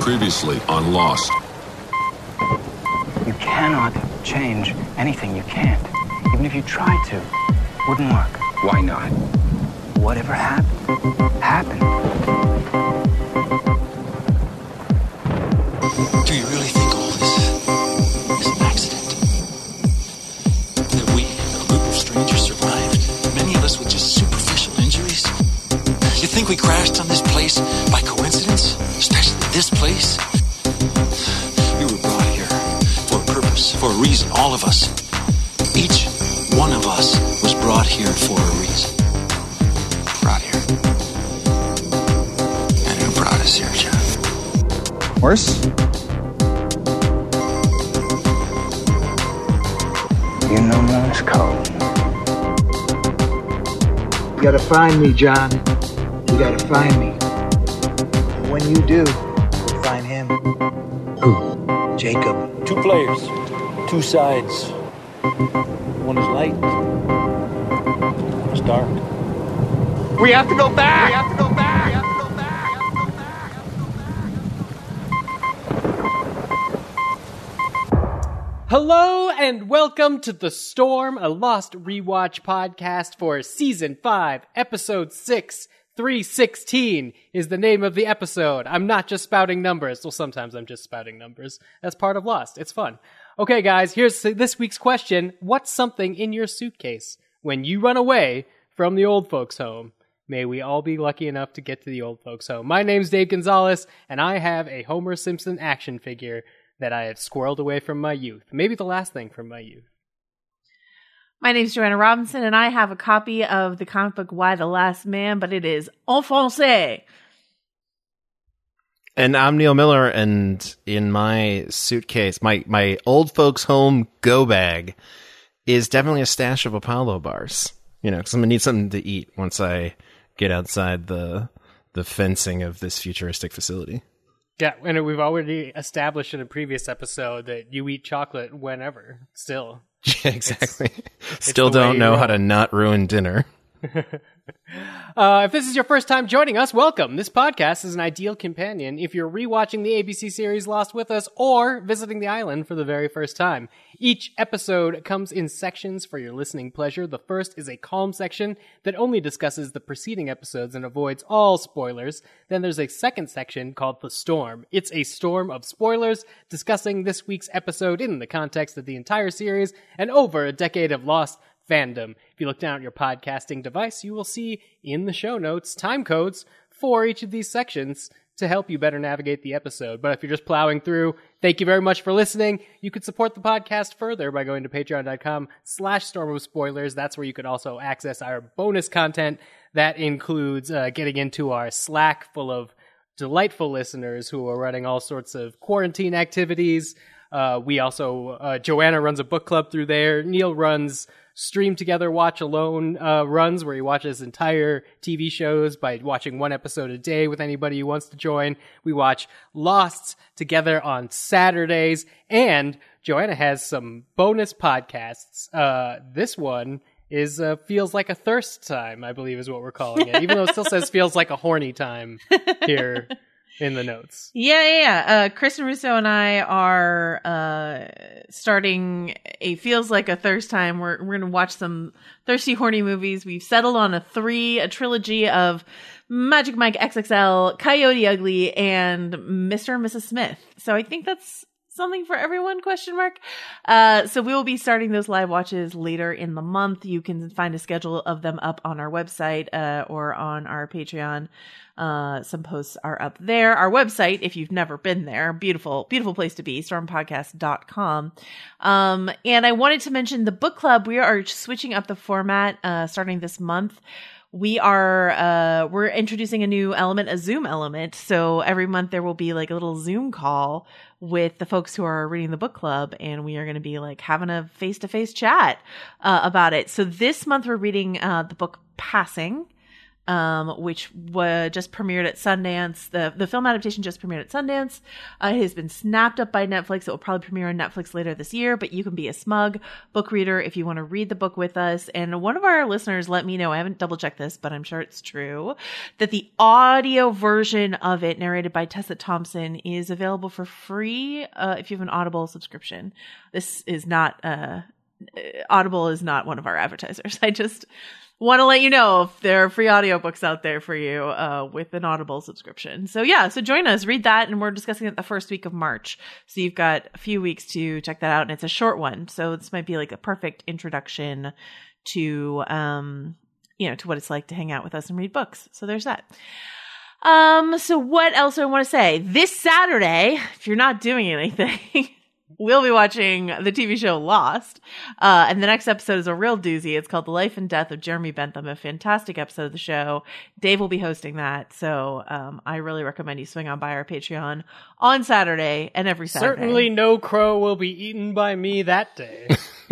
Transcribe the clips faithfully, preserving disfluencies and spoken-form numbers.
Previously on Lost. You cannot change anything. You can't. Even if you tried to, it wouldn't work. Why not? Whatever happened, happened. Do you really think all this is an accident? That we, a group of strangers, survived? Many of us with just superficial injuries? You think we crashed on this place by coincidence? Especially this place? We were brought here for a purpose, for a reason, all of us. Each one of us was brought here for a reason. Brought here. And who brought us here, John? Horse? You know Morse code. You gotta find me, John. You gotta find me. And when you do, you'll find him. Who? Jacob. Two players, two sides. One is light, one is dark. We have to go back! We have to go back! We have to go back! Hello and welcome to The Storm, a Lost Rewatch podcast for Season five, Episode six. three sixteen is the name of the episode. I'm not just spouting numbers. Well, sometimes I'm just spouting numbers. That's part of Lost. It's fun. Okay, guys, here's this week's question. What's something in your suitcase when you run away from the old folks' home? May we all be lucky enough to get to the old folks' home. My name's Dave Gonzalez, and I have a Homer Simpson action figure that I have squirreled away from my youth. Maybe the last thing from my youth. My name's Joanna Robinson, and I have a copy of the comic book Y the Last Man, but it is en français. And I'm Neil Miller, and in my suitcase, my, my old folks' home go bag is definitely a stash of Apollo bars. You know, because I'm going to need something to eat once I get outside the the fencing of this futuristic facility. Yeah, and we've already established in a previous episode that you eat chocolate whenever, still. Yeah, exactly. It's, Still it's don't know how to not ruin dinner. uh, if this is your first time joining us, welcome. This podcast is an ideal companion if you're rewatching the A B C series Lost with us or visiting the island for the very first time. Each episode comes in sections for your listening pleasure. The first is a calm section that only discusses the preceding episodes and avoids all spoilers. Then there's a second section called The Storm. It's a storm of spoilers discussing this week's episode in the context of the entire series and over a decade of Lost fandom. If you look down at your podcasting device, you will see in the show notes time codes for each of these sections to help you better navigate the episode. But if you're just plowing through, thank you very much for listening. You could support the podcast further by going to patreon.com slash storm of spoilers. That's where you could also access our bonus content. That includes uh, getting into our Slack full of delightful listeners who are running all sorts of quarantine activities. Uh, we also, uh, Joanna runs a book club through there. Neil runs Stream Together, Watch Alone uh, runs, where he watches entire T V shows by watching one episode a day with anybody who wants to join. We watch Lost together on Saturdays, and Joanna has some bonus podcasts. Uh, this one is uh, Feels Like a Thirst Time, I believe is what we're calling it, even though it still says Feels Like a Horny Time here in the notes. Yeah, yeah, yeah. Uh, Kristen Russo and I are uh, starting a Feels Like a Thirst Time. We're we're going to watch some thirsty, horny movies. We've settled on a three, a trilogy of Magic Mike X X L, Coyote Ugly, and Mister and Missus Smith. So I think that's something for everyone, question mark. Uh, so we will be starting those live watches later in the month. You can find a schedule of them up on our website uh, or on our Patreon. Uh, some posts are up there. Our website, if you've never been there, beautiful, beautiful place to be, storm podcast dot com. Um, and I wanted to mention the book club. We are switching up the format, uh, starting this month. We are, uh, we're introducing a new element, a Zoom element. So every month there will be like a little Zoom call with the folks who are reading the book club, and we are going to be like having a face-to-face chat, uh, about it. So this month we're reading, uh, the book Passing. um, which was just premiered at Sundance. The the film adaptation just premiered at Sundance. Uh, it has been snapped up by Netflix. It will probably premiere on Netflix later this year, but you can be a smug book reader if you want to read the book with us. And one of our listeners let me know, I haven't double checked this, but I'm sure it's true, that the audio version of it, narrated by Tessa Thompson, is available for free uh, if you have an Audible subscription. This is not, uh, Audible is not one of our advertisers. I just want to let you know if there are free audiobooks out there for you uh, with an Audible subscription. So yeah, so join us, read that, and we're discussing it the first week of March. So you've got a few weeks to check that out, and it's a short one. So this might be like a perfect introduction to, um, you know, to what it's like to hang out with us and read books. So there's that. Um, so what else do I want to say? This Saturday, if you're not doing anything, we'll be watching the T V show Lost. Uh, and the next episode is a real doozy. It's called The Life and Death of Jeremy Bentham, a fantastic episode of the show. Dave will be hosting that. So, um, I really recommend you swing on by our Patreon on Saturday and every Saturday. Certainly no crow will be eaten by me that day.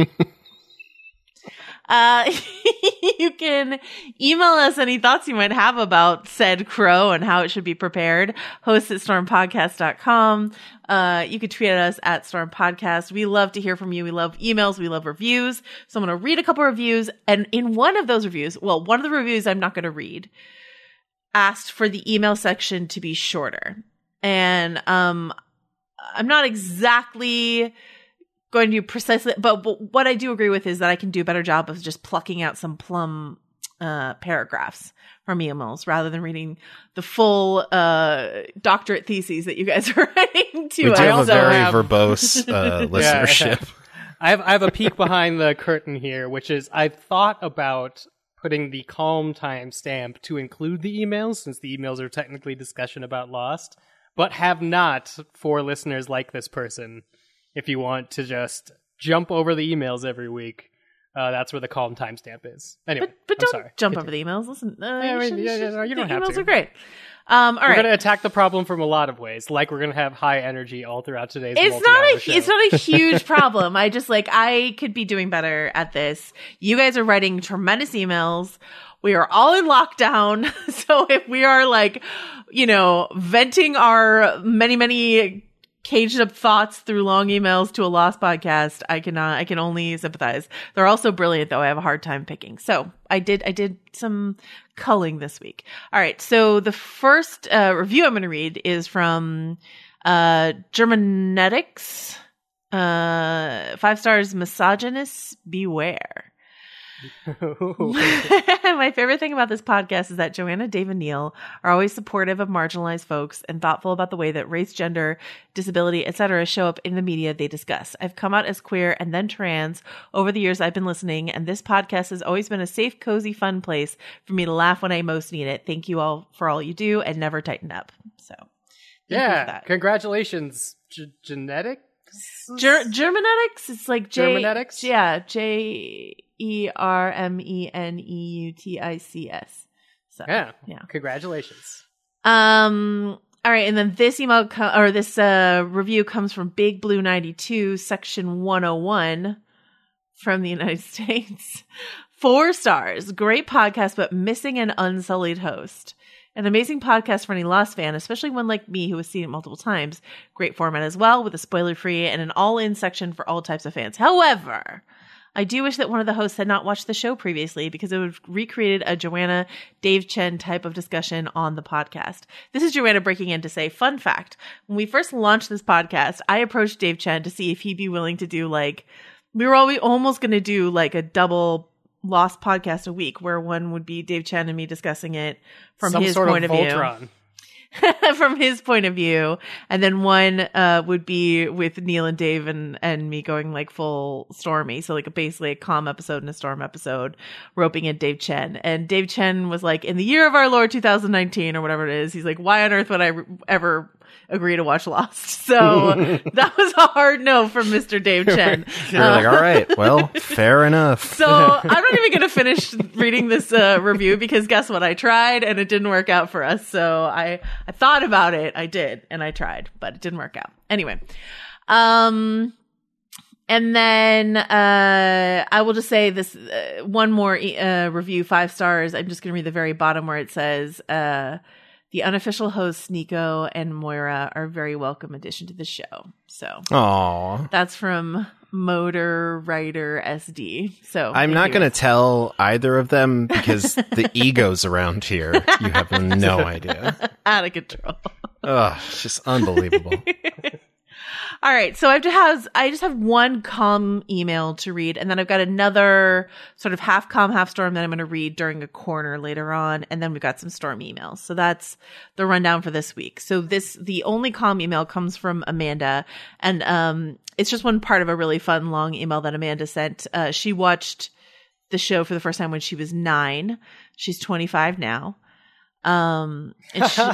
Uh, you can email us any thoughts you might have about said crow and how it should be prepared. Host at storm podcast dot com. Uh, you could tweet at us at Storm Podcast. We love to hear from you. We love emails. We love reviews. So I'm going to read a couple reviews. And in one of those reviews, well, one of the reviews I'm not going to read, asked for the email section to be shorter. And, um, I'm not exactly going to do precisely, but, but what I do agree with is that I can do a better job of just plucking out some plum uh, paragraphs from emails rather than reading the full uh, doctorate theses that you guys are writing to. We do us. have a very have- verbose uh, listenership. Yeah, I have I have a peek behind the curtain here, which is I've thought about putting the calm time stamp to include the emails, since the emails are technically discussion about Lost, but have not for listeners like this person. If you want to just jump over the emails every week, uh, that's where the calm timestamp is. Anyway, But, but I'm don't sorry. jump Continue. over the emails. Listen, uh, Yeah, I you mean, should- yeah, should- yeah, no, you don't the have emails to. are great. Um, all We're right. going to attack the problem from a lot of ways, like we're going to have high energy all throughout today's It's multi-hour not a show. it's not a huge problem. I just like I could be doing better at this. You guys are writing tremendous emails. We are all in lockdown. So if we are like, you know, venting our many, many caged up thoughts through long emails to a Lost podcast, I cannot, I can only sympathize. They're also brilliant though. I have a hard time picking. So I did, I did some culling this week. All right. So the first uh, review I'm going to read is from uh, Germanetics. Uh, five stars, misogynists beware. My favorite thing about this podcast is that Joanna, Dave, and Neil are always supportive of marginalized folks and thoughtful about the way that race, gender, disability, et cetera show up in the media they discuss. I've come out as queer and then trans over the years I've been listening, and this podcast has always been a safe, cozy, fun place for me to laugh when I most need it. Thank you all for all you do, and never tighten up. So, thank you for Yeah, that. congratulations, G- genetic. Ger- Germanetics? It's like J. Germanetics? Yeah, J E R M E N E U T I C S. So, Yeah, yeah. congratulations. Um. All right, and then this email co- or this uh, review comes from Big Blue ninety-two, section one oh one from the United States. Four stars. Great podcast, but missing an unsullied host. An amazing podcast for any Lost fan, especially one like me who has seen it multiple times. Great format as well, with a spoiler-free and an all-in section for all types of fans. However, I do wish that one of the hosts had not watched the show previously, because it would have recreated a Joanna, Dave Chen type of discussion on the podcast. This is Joanna breaking in to say, fun fact, when we first launched this podcast, I approached Dave Chen to see if he'd be willing to do like, we were always almost going to do like a double Lost podcast a week, where one would be Dave Chen and me discussing it from Some his sort point of of, Voltron. view. From his point of view, and then one uh would be with Neil and Dave and and me going like full Stormy, so like a, basically a calm episode and a storm episode, roping in Dave Chen. And Dave Chen was like, in the year of our Lord two thousand nineteen or whatever it is, he's like, why on earth would I re- ever agree to watch Lost? So that was a hard no from Mister Dave Chen. You're like, all right, well, fair enough. So I'm not even going to finish reading this uh, review, because guess what? I tried and it didn't work out for us. So I, I thought about it. I did. And I tried, but it didn't work out. Anyway. Um, And then uh, I will just say this uh, one more uh, review, five stars. I'm just going to read the very bottom where it says, uh, the unofficial hosts, Nico and Moira, are a very welcome addition to the show. So Aw. that's from Motor Writer S D. So I'm not going to tell either of them because the egos around here, you have no idea. Out of control. Ugh, it's just unbelievable. All right, so I have to have I just have one calm email to read, and then I've got another sort of half calm, half storm that I'm going to read during a corner later on, and then we've got some storm emails. So that's the rundown for this week. So this the only calm email comes from Amanda, and um, it's just one part of a really fun long email that Amanda sent. Uh, she watched the show for the first time when she was nine. She's twenty-five now. Um, and she,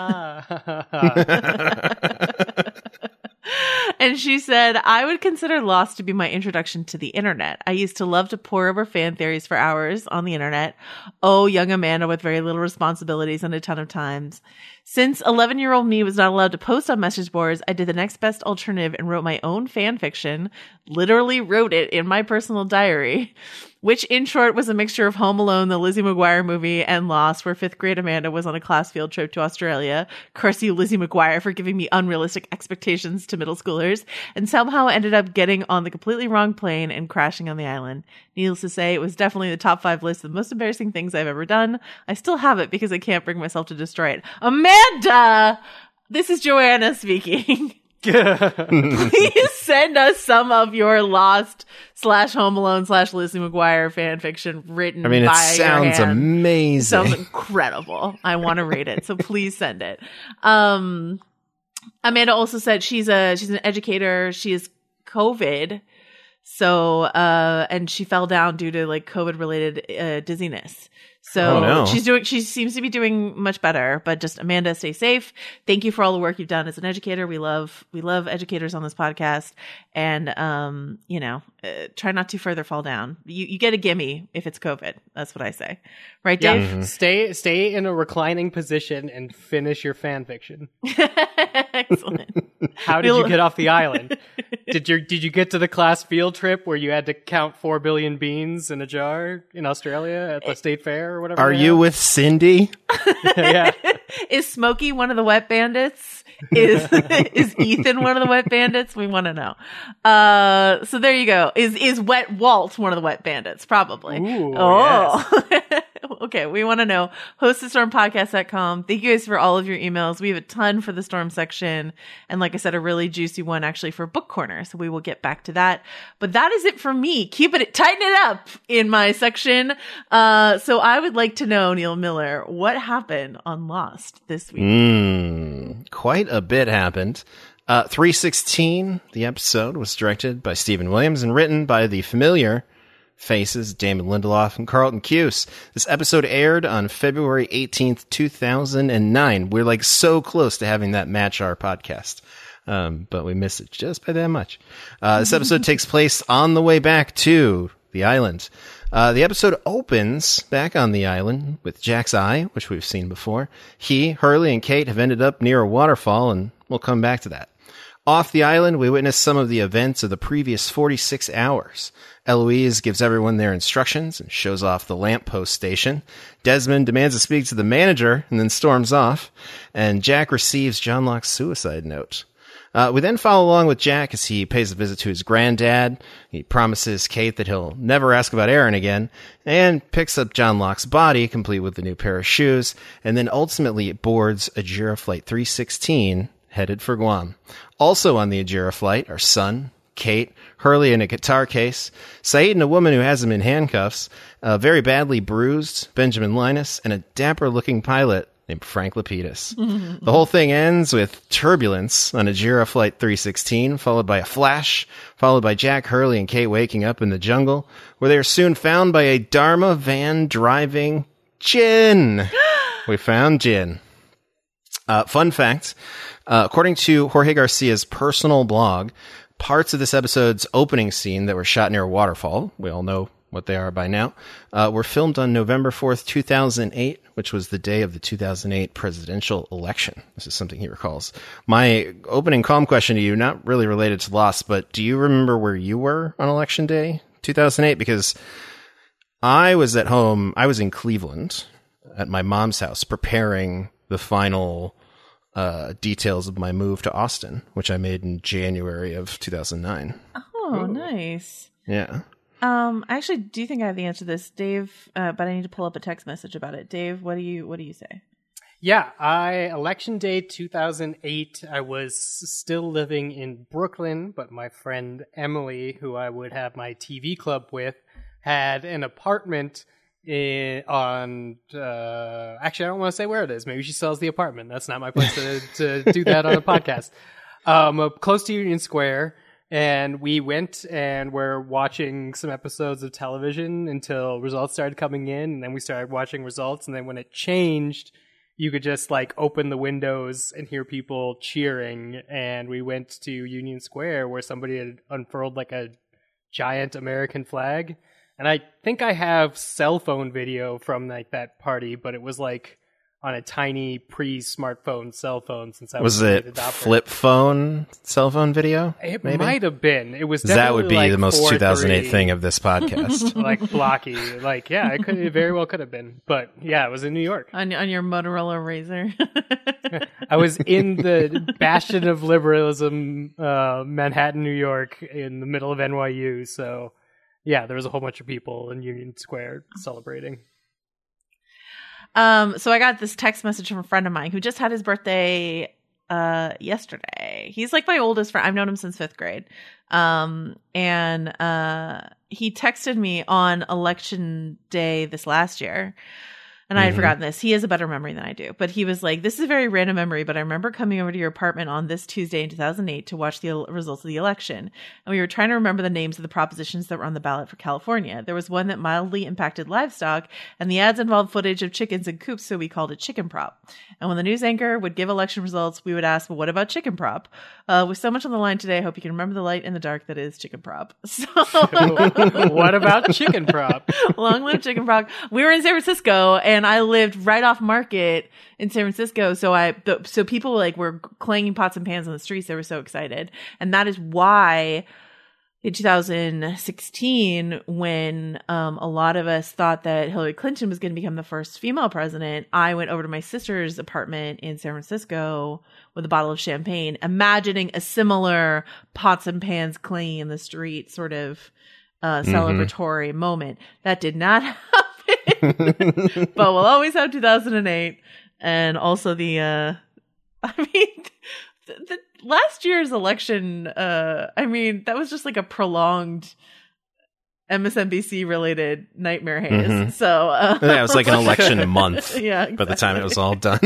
and she said, I would consider Lost to be my introduction to the internet. I used to love to pore over fan theories for hours on the internet. Oh, young Amanda with very little responsibilities and a ton of times. Since eleven-year-old me was not allowed to post on message boards, I did the next best alternative and wrote my own fan fiction, literally wrote it in my personal diary, which in short was a mixture of Home Alone, the Lizzie McGuire movie, and Lost, where fifth grade Amanda was on a class field trip to Australia. Curse you, Lizzie McGuire, for giving me unrealistic expectations to middle schoolers, and somehow ended up getting on the completely wrong plane and crashing on the island. Needless to say, it was definitely the top five list of the most embarrassing things I've ever done. I still have it because I can't bring myself to destroy it. Amanda! This is Joanna speaking. Please send us some of your Lost slash Home Alone slash Lizzie McGuire fan fiction written by I mean, it your sounds hand. amazing. It sounds incredible. I want to read it, so please send it. Um, Amanda also said she's a she's an educator. She has COVID, so uh, and she fell down due to like COVID related uh, dizziness. So oh, no. she's doing, she seems to be doing much better, but just Amanda, stay safe. Thank you for all the work you've done as an educator. We love, we love educators on this podcast, and, um, you know, uh, try not to further fall down. You, you get a gimme if it's COVID. That's what I say. Right, Yeah, Dave? Mm-hmm. stay, stay in a reclining position and finish your fan fiction. Excellent. How did you get off the island? Did you did you get to the class field trip where you had to count four billion beans in a jar in Australia at the state fair or whatever? Are you with Cindy? Yeah. Is Smokey one of the wet bandits? Is is Ethan one of the wet bandits? We want to know. Uh, so there you go. Is is Wet Walt one of the wet bandits? Probably. Ooh, oh. Yes. Okay, we want to know. host the storm podcast dot com. Thank you guys for all of your emails. We have a ton for the storm section. And like I said, a really juicy one actually for book corner. So we will get back to that. But that is it for me. Keep it, tighten it up in my section. Uh, so I would like to know, Neil Miller, what happened on Lost this week? Mm, quite a bit happened. Uh, three sixteen, the episode, was directed by Stephen Williams and written by the familiar faces Damon Lindelof and Carlton Cuse. This episode aired on February eighteenth, two thousand nine. We're like so close to having that match our podcast. Um, but we missed it just by that much. Uh, this episode takes place on the way back to the island. Uh, the episode opens back on the island with Jack's eye, which we've seen before. He, Hurley, and Kate have ended up near a waterfall, and we'll come back to that. Off the island, we witness some of the events of the previous forty-six hours. Eloise gives everyone their instructions and shows off the lamppost station. Desmond demands to speak to the manager and then storms off. And Jack receives John Locke's suicide note. Uh, we then follow along with Jack as he pays a visit to his granddad. He promises Kate that he'll never ask about Aaron again, and picks up John Locke's body, complete with a new pair of shoes, and then ultimately boards Ajira Flight three sixteen, headed for Guam. Also on the Ajira flight are Sun, Kate, Hurley in a guitar case, Saeed and a woman who has him in handcuffs, a very badly bruised Benjamin Linus, and a dapper-looking pilot named Frank Lapidus. Mm-hmm. The whole thing ends with turbulence on Ajira Flight three sixteen, followed by a flash, followed by Jack, Hurley, and Kate waking up in the jungle, where they are soon found by a Dharma van driving Jin. We found Jin. Uh, fun fact, uh, according to Jorge Garcia's personal blog, parts of this episode's opening scene that were shot near a waterfall, we all know what they are by now, uh, were filmed on November fourth, two thousand eight, which was the day of the two thousand eight presidential election. This is something he recalls. My opening calm question to you, not really related to Lost, but do you remember where you were on election day two thousand eight? Because I was at home, I was in Cleveland at my mom's house preparing the final uh, details of my move to Austin, which I made in January of two thousand nine. Oh, nice. Yeah. Um, I actually do think I have the answer to this, Dave, uh, but I need to pull up a text message about it. Dave, what do you what do you say? Yeah, I election day two thousand eight, I was still living in Brooklyn, but my friend Emily, who I would have my T V club with, had an apartment in, on, uh, actually, I don't want to say where it is. Maybe she sells the apartment. That's not my place to, to do that on a podcast. Um, uh, close to Union Square. And we went and were watching some episodes of television until results started coming in. And then we started watching results. And then when it changed, you could just like open the windows and hear people cheering. And we went to Union Square where somebody had unfurled like a giant American flag. And I think I have cell phone video from like that party, but it was like on a tiny pre-smartphone cell phone since I was, was it flip phone cell phone video? It maybe? might have been. It was that would be like the most two thousand eight three, thing of this podcast. like blocky. Like yeah, it could it very well could have been. But yeah, it was in New York. On on your Motorola Razr. I was in the bastion of liberalism, uh, Manhattan, New York, in the middle of N Y U. So yeah, there was a whole bunch of people in Union Square celebrating. Um, so I got this text message from a friend of mine who just had his birthday uh yesterday. He's like my oldest friend. I've known him since fifth grade. Um, and uh he texted me on election day this last year. And I had Mm-hmm. forgotten this. He has a better memory than I do. But he was like, this is a very random memory, but I remember coming over to your apartment on this Tuesday in two thousand eight to watch the el- results of the election. And we were trying to remember the names of the propositions that were on the ballot for California. There was one that mildly impacted livestock, and the ads involved footage of chickens in coops, so we called it Chicken Prop. And when the news anchor would give election results, we would ask, well, what about Chicken Prop? Uh, with so much on the line today, I hope you can remember the light in the dark that is Chicken Prop. So What about Chicken Prop? long live Chicken Prop. We were in San Francisco, and I lived right off Market in San Francisco. So I, th- so people like were clanging pots and pans on the streets. They were so excited. And that is why in two thousand sixteen, when um, a lot of us thought that Hillary Clinton was going to become the first female president, I went over to my sister's apartment in San Francisco with a bottle of champagne, imagining a similar pots and pans clanging in the street sort of uh, celebratory mm-hmm. moment. That did not happen. But we'll always have two thousand eight, and also the uh I mean the, the last year's election, uh I mean that was just like a prolonged M S N B C related nightmare haze. Mm-hmm. So uh, yeah, it was like an election month. Yeah, exactly. By the time it was all done.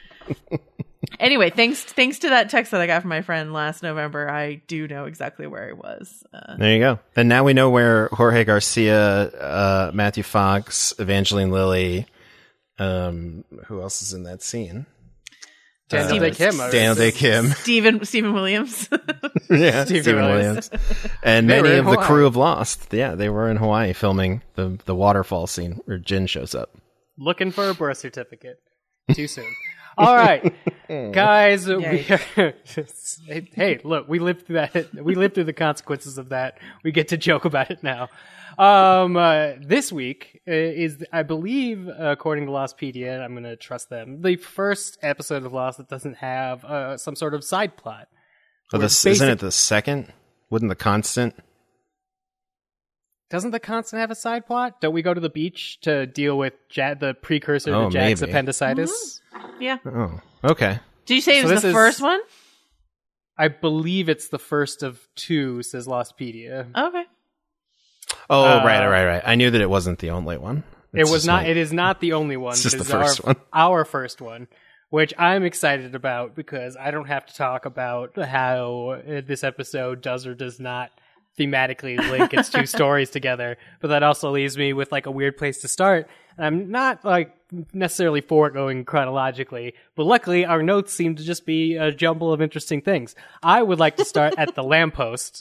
Anyway, thanks thanks to that text that I got from my friend last November, I do know exactly where he was. Uh, there you go. And now we know where Jorge Garcia, uh, Matthew Fox, Evangeline Lilly, um, who else is in that scene? Daniel uh, Day Kim. Daniel Day Kim. Stephen Stephen Williams. yeah, Stephen Stephen Williams. Williams. And They many were in of the Hawaii. crew of Lost. Yeah, they were in Hawaii filming the, the waterfall scene where Jin shows up. Looking for a birth certificate. Too soon. All right, guys. We are, hey, look, we lived through that. We lived through the consequences of that. We get to joke about it now. Um, uh, this week is, I believe, according to Lostpedia, and I'm going to trust them, the first episode of Lost that doesn't have uh, some sort of side plot. Oh, Where this, basic- isn't it the second? Wouldn't the Constant? Doesn't the Constant have a side plot? Don't we go to the beach to deal with ja- the precursor Oh, to Jack's maybe. appendicitis? Yeah. Oh, okay. Did you say it So was this the is- first one? I believe it's the first of two, says Lostpedia. Okay. Oh, Uh, right, right, right. I knew that it wasn't the only one. It It's was just not. my- It is not the only one. It's but just it's the first our, one. Our first one, which I'm excited about because I don't have to talk about how uh, this episode does or does not thematically link its two stories together. But that also leaves me with like a weird place to start. And I'm not like necessarily for it going chronologically, but luckily our notes seem to just be a jumble of interesting things. I would like to start at the lamppost.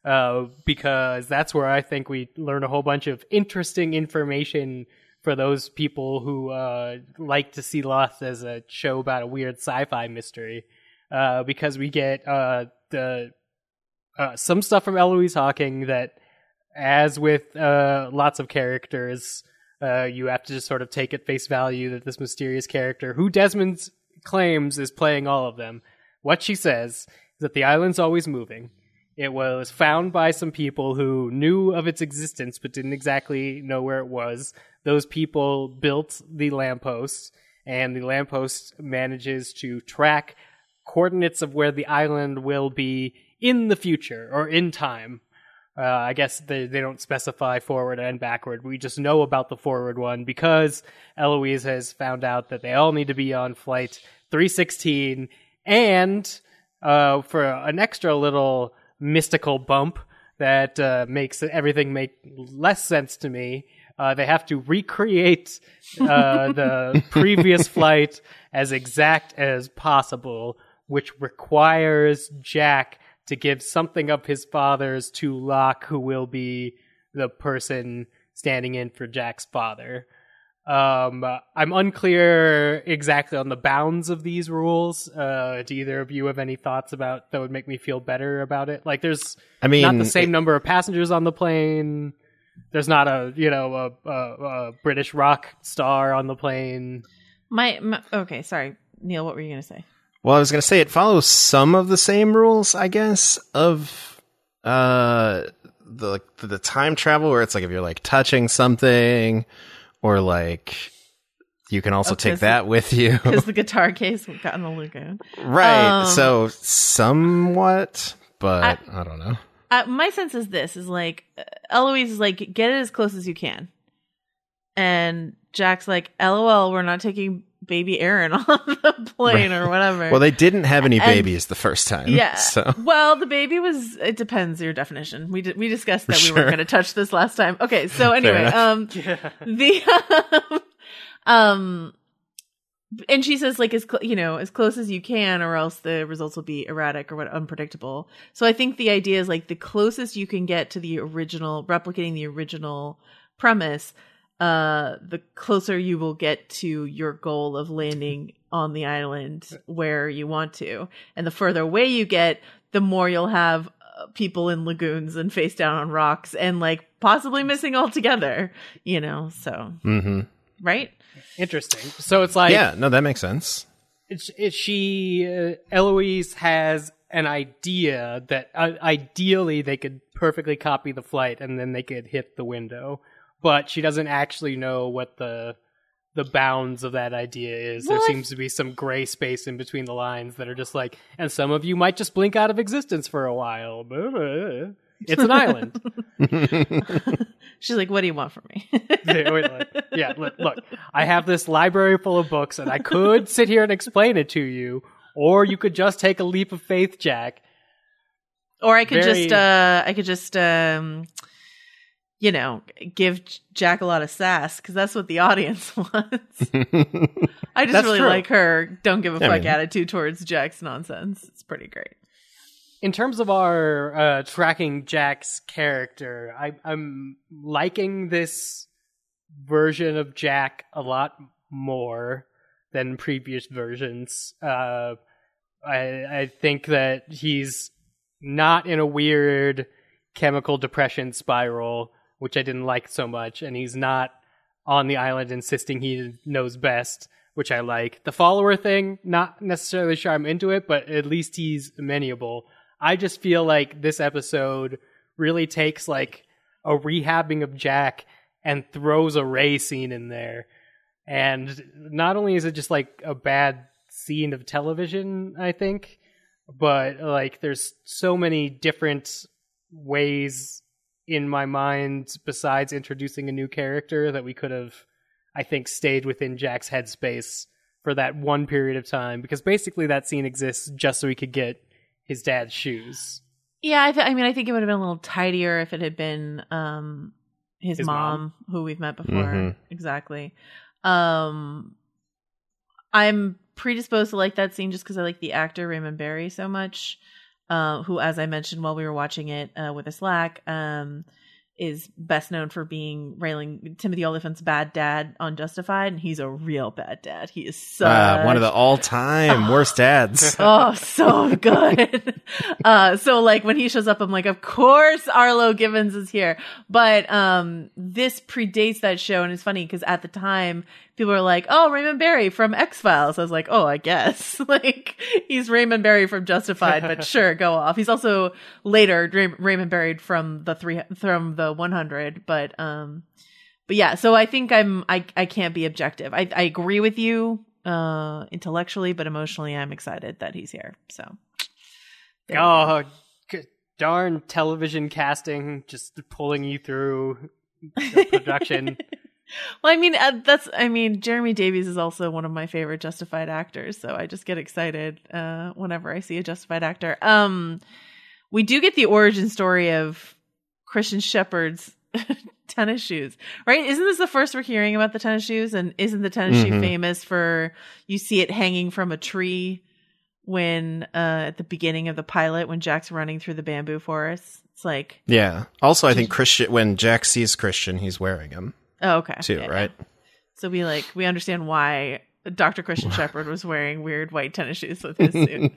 uh, because that's where I think we learn a whole bunch of interesting information for those people who uh, like to see Lost as a show about a weird sci-fi mystery, uh, because we get uh, the uh, some stuff from Eloise Hawking that, as with uh, lots of characters, uh, you have to just sort of take at face value that this mysterious character, who Desmond claims is playing all of them, what she says is that the island's always moving. It was found by some people who knew of its existence but didn't exactly know where it was. Those people built the lamppost, and the lamppost manages to track coordinates of where the island will be in the future, or in time. Uh, I guess they, they don't specify forward and backward. We just know about the forward one because Eloise has found out that they all need to be on flight three sixteen, and uh, for an extra little mystical bump that uh, makes everything make less sense to me, uh, they have to recreate uh, the previous flight as exact as possible, which requires Jack to give something of his father's to Locke, who will be the person standing in for Jack's father. Um, I'm unclear exactly on the bounds of these rules. Uh, do either of you have any thoughts about that would make me feel better about it? Like, there's I mean, not the same it, number of passengers on the plane. There's not a, you know, a, a, a British rock star on the plane. My, my okay, sorry, Neil. What were you going to say? Well, I was going to say it follows some of the same rules, I guess, of uh, the the time travel, where it's like if you're like touching something, or like you can also Okay, take so- that with you. Because the guitar case got in the lagoon. Right. Um, so somewhat, but I, I don't know. Uh, my sense is this, is like, uh, Eloise is like, get it as close as you can. And Jack's like, LOL, we're not taking baby Aaron on the plane Right. or whatever. Well, they didn't have any And- babies the first time. Yeah. So. Well, the baby was, it depends your definition. We did, we discussed that we Sure. weren't going to touch this last time. Okay. So anyway, enough. um, the, um, and she says like, as, cl- you know, as close as you can, or else the results will be erratic or what unpredictable. So I think the idea is like the closest you can get to the original, replicating the original premise, uh, the closer you will get to your goal of landing on the island where you want to. And the further away you get, the more you'll have uh, people in lagoons and face down on rocks and like possibly missing altogether, you know, so, Mm-hmm. right? Interesting. So it's like, Yeah, no, that makes sense. it's, it's she, uh, Eloise has an idea that uh, ideally they could perfectly copy the flight and then they could hit the window, but she doesn't actually know what the the bounds of that idea is. Well, there I- seems to be some gray space in between the lines that are just like, and some of you might just blink out of existence for a while. It's an island. She's like, what do you want from me? Yeah, look, look, I have this library full of books, and I could sit here and explain it to you, or you could just take a leap of faith, Jack. Or I could Very- just, uh, I could just, um, you know, give Jack a lot of sass because that's what the audience wants. I just That's really true. like her don't give a I fuck mean- attitude towards Jack's nonsense. It's pretty great. In terms of our uh, tracking Jack's character, I, I'm liking this version of Jack a lot more than previous versions. Uh, I, I think that he's not in a weird chemical depression spiral, which I didn't like so much, and he's not on the island insisting he knows best, which I like. The follower thing, not necessarily sure I'm into it, but at least he's amenable. I just feel like this episode really takes like a rehabbing of Jack and throws a Ray scene in there. And not only is it just like a bad scene of television, I think, but like there's so many different ways in my mind besides introducing a new character that we could have, I think, stayed within Jack's headspace for that one period of time, because basically that scene exists just so he could get his dad's shoes. Yeah, I, th- I mean, I think it would have been a little tidier if it had been um, his, His mom, mom. who we've met before. Mhm. Exactly. Um, I'm predisposed to like that scene just because I like the actor Raymond Barry so much. uh, who, as I mentioned while we were watching it uh, with a Slack, um, is best known for being railing Timothy Olyphant's bad dad on Justified, and he's a real bad dad. He is so Uh, one of the all-time worst dads. oh, so good. uh, so like when he shows up, I'm like, of course Arlo Givens is here. But um, this predates that show, and it's funny because at the time people were like, "Oh, Raymond Barry from X-Files." I was like, "Oh, I guess." Like he's Raymond Barry from Justified, but sure, go off. He's also later Ray- Raymond Barry from the three from the one hundred, but um, but yeah. So I think I'm I I can't be objective. I I agree with you uh intellectually, but emotionally, I'm excited that he's here. So there you go. Oh, g- darn television casting, just pulling you through the production. Well, I mean, uh, that's, I mean, Jeremy Davies is also one of my favorite Justified actors, so I just get excited uh, whenever I see a Justified actor. Um, we do get the origin story of Christian Shepherd's tennis shoes, right? Isn't this the first we're hearing about the tennis shoes? And isn't the tennis Mm-hmm. shoe famous for, you see it hanging from a tree when, uh, at the beginning of the pilot, when Jack's running through the bamboo forest? It's like, Yeah. Also, I think Christian, when Jack sees Christian, he's wearing them oh, okay. too, Yeah, right? yeah. So we like, we understand why Doctor Christian Shepherd was wearing weird white tennis shoes with his suit.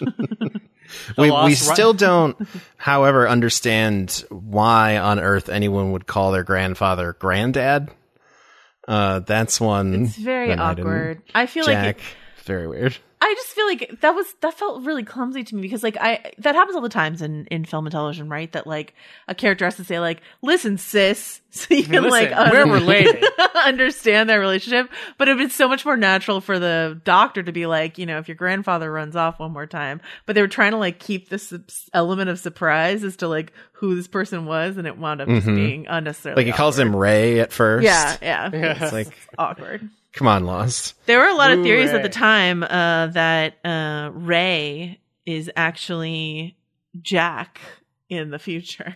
We, we lost ri- still don't, however, understand why on earth anyone would call their grandfather granddad. Uh, that's one. It's very that I didn't- awkward. I feel Jack, like it, very weird. I just feel like that was that felt really clumsy to me because like I that happens all the times in in film and television, right? That like a character has to say like, "Listen, sis," so you can Listen, like we're related. understand their relationship. But it would be so much more natural for the doctor to be like, you know, if your grandfather runs off one more time. But they were trying to like keep this element of surprise as to like who this person was, and it wound up just Mhm. being unnecessarily. Like he calls awkward. him Ray at first. Yeah, yeah. Yeah. It's like- like awkward. Come on, Lost. There were a lot of Ooh, theories Ray. at the time uh, that uh, Ray is actually Jack in the future.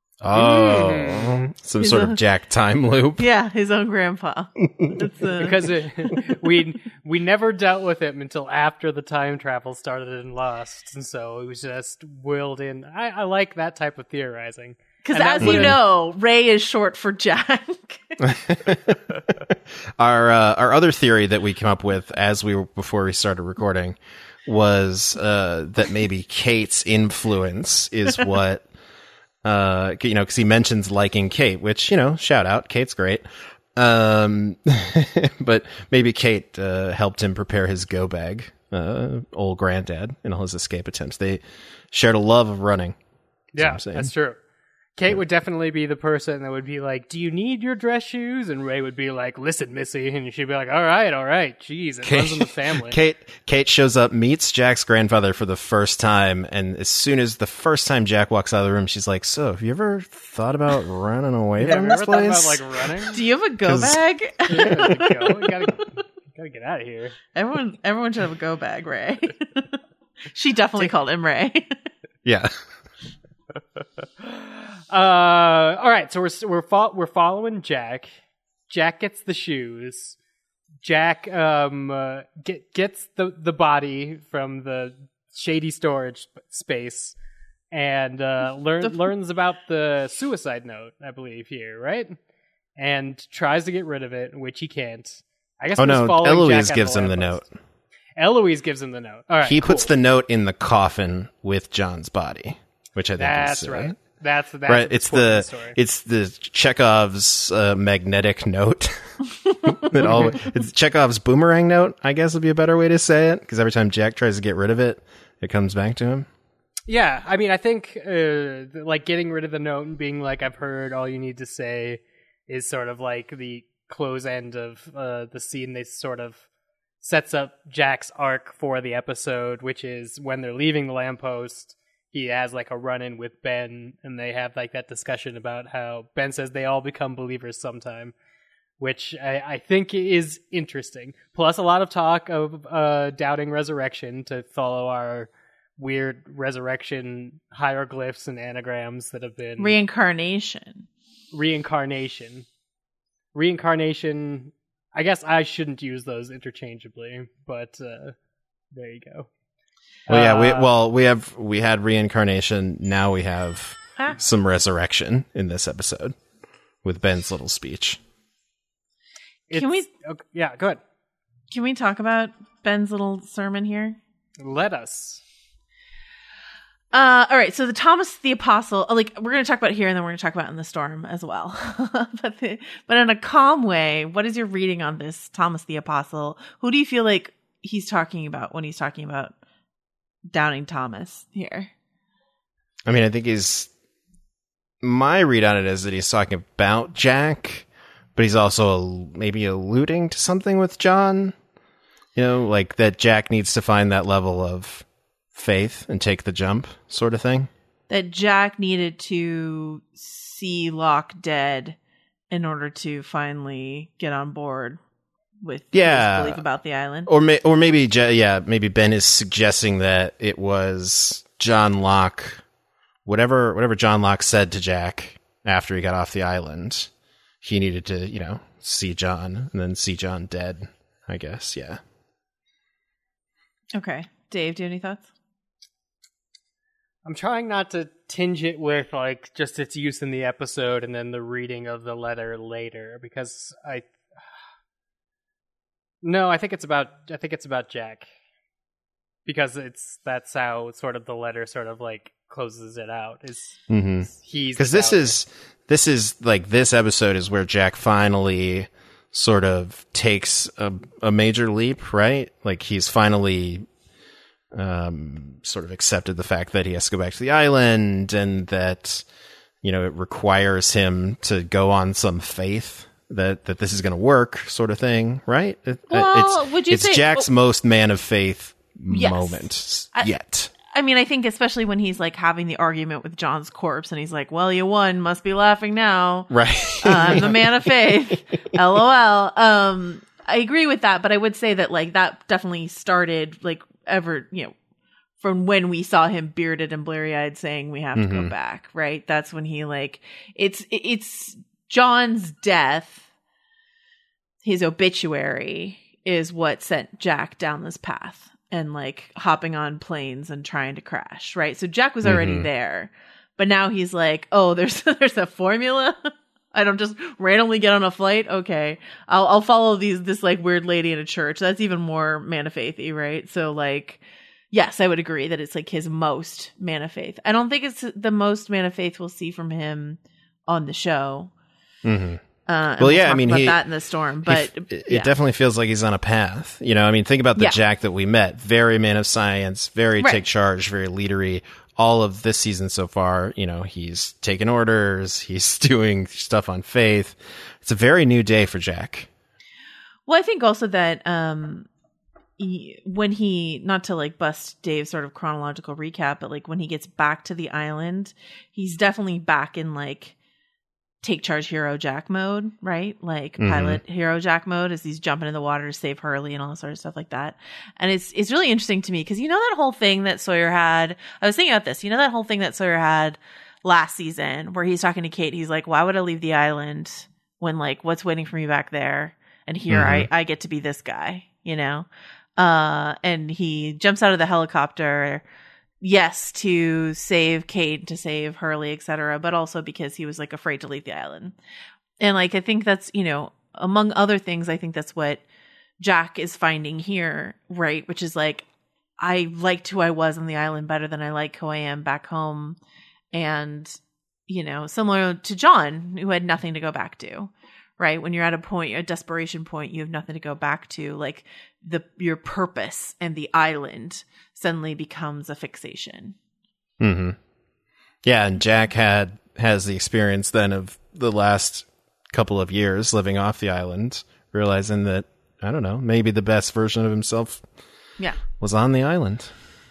Oh, Mm. some He's sort a- of Jack time loop. Yeah, his own grandpa. It's, uh, Because it, we we never dealt with him until after the time travel started in Lost, and so it was just willed in. I, I like that type of theorizing. Because And that as you would've- know, Ray is short for Jack. Our uh, our other theory that we came up with as we were before we started recording was uh, that maybe Kate's influence is what uh, you know, because he mentions liking Kate, which, you know, shout out, Kate's great. Um, but maybe Kate uh, helped him prepare his go bag, uh, old granddad, in all his escape attempts. They shared a love of running. That's what Yeah, I'm saying. that's true. Kate would definitely be the person that would be like, "Do you need your dress shoes?" And Ray would be like, "Listen, Missy," and she'd be like, "All right, all right, jeez, it runs in the family." Kate Kate shows up, meets Jack's grandfather for the first time, and as soon as the first time Jack walks out of the room, she's like, "So, have you ever thought about running away Yeah, from have you this ever thought place?" about like running? Do you have a go 'Cause- bag? Yeah, like, go. You gotta, gotta get out of here. everyone, everyone should have a go bag, Ray. She definitely called him Ray. yeah. Uh, all right, so we're we're fo- we're following Jack. Jack gets the shoes. Jack um uh, get gets the the body from the shady storage sp- space, and uh, learn The- learns about the suicide note, I believe here, right? And tries to get rid of it, which he can't. I guess. Oh we're just no, following Eloise Jack out gives the him the note. lamppost. Eloise gives him the note. All right, He puts cool. the note in the coffin with John's body, which I think That's is uh, right. That's that's right. It's important the to story. it's the Chekhov's uh, magnetic note. That all it's Chekhov's boomerang note, I guess would be a better way to say it, because every time Jack tries to get rid of it, it comes back to him. Yeah, I mean, I think uh, like getting rid of the note and being like, "I've heard all you need to say," is sort of like the close end of uh, the scene. They sort of sets up Jack's arc for the episode, which is when they're leaving the lamppost. He has like a run-in with Ben, and they have like that discussion about how Ben says they all become believers sometime, which I, I think is interesting. Plus, a lot of talk of uh, doubting resurrection to follow our weird resurrection hieroglyphs and anagrams that have been Reincarnation. reincarnation. Reincarnation. I guess I shouldn't use those interchangeably, but uh, there you go. Well, yeah, we Uh, well we have we had reincarnation. Now we have Huh? some resurrection in this episode with Ben's little speech. It's, Can we- okay, yeah, go ahead. Can we talk about Ben's little sermon here? Let us. Uh, all right. So the Thomas the Apostle, uh, like we're going to talk about here, and then we're going to talk about in the storm as well. but the, but in a calm way, what is your reading on this Thomas the Apostle? Who do you feel like he's talking about when he's talking about Doubting Thomas here? I mean, I think he's my read on it is that he's talking about Jack, but he's also maybe alluding to something with John. You know, like that Jack needs to find that level of faith and take the jump sort of thing. That Jack needed to see Locke dead in order to finally get on board with Yeah. his belief about the island. Or may, or maybe, Ja- yeah, maybe Ben is suggesting that it was John Locke, whatever, whatever John Locke said to Jack after he got off the island, he needed to, you know, see John and then see John dead, I guess. Yeah. Okay. Dave, do you have any thoughts? I'm trying not to tinge it with like just its use in the episode and then the reading of the letter later because I No, I think it's about I think it's about Jack. Because it's that's how sort of the letter sort of like closes it out is Mm-hmm. he's Because the this doubter. is this is like this episode is where Jack finally sort of takes a, a major leap, right? Like he's finally um, sort of accepted the fact that he has to go back to the island, and that you know it requires him to go on some faith that that this is going to work, sort of thing, right? It- Well, it's would you it's say- Jack's oh. most man of faith Yes. moment I- yet. I mean, I think especially when he's like having the argument with John's corpse and he's like, well, you won, must be laughing now. Right. Uh, I'm the man of faith. LOL. Um, I agree with that, but I would say that like that definitely started like ever, you know, from when we saw him bearded and bleary eyed saying we have to go Mhm. back, right? That's when he like, it's, it's John's death, his obituary is what sent Jack down this path. And like hopping on planes and trying to crash, right? So Jack was already Mhm. there, but now he's like, oh, there's there's a formula. I don't just randomly get on a flight. Okay, I'll I'll follow these this like weird lady in a church. That's even more man of faithy, right? So like, yes, I would agree that it's like his most man of faith. I don't think it's the most man of faith we'll see from him on the show. Mm-hmm. Uh, and Well, we'll yeah, I talk mean, about he- that in the storm, He but f- it yeah. definitely feels like he's on a path. You know, I mean, think about the Yeah. Jack that we met. Very man of science, very Right. take charge, very leadery. All of this season so far, you know, he's taking orders, he's doing stuff on faith. It's a very new day for Jack. Well, I think also that um, he, when he, not to like bust Dave's sort of chronological recap, but like when he gets back to the island, he's definitely back in like take charge hero Jack mode, right? Like Mhm. pilot hero Jack mode as he's jumping in the water to save Hurley and all sort of stuff like that. And it's it's really interesting to me because you know that whole thing that Sawyer had. I was thinking about this. You know that whole thing that Sawyer had last season where he's talking to Kate. He's like, "Why would I leave the island when like what's waiting for me back there? And here Mhm. I I get to be this guy." You know. Uh, and he jumps out of the helicopter. Yes, to save Kate, to save Hurley, et cetera, but also because he was like afraid to leave the island. And like, I think that's, you know, among other things, I think that's what Jack is finding here, right? Which is like, I liked who I was on the island better than I like who I am back home. And, you know, similar to John, who had nothing to go back to, right? When you're at a point, a desperation point, you have nothing to go back to. Like the, your purpose and the island suddenly becomes a fixation. Mm-hmm. Yeah, and Jack had has the experience then of the last couple of years living off the island, realizing that, I don't know, maybe the best version of himself Yeah. was on the island.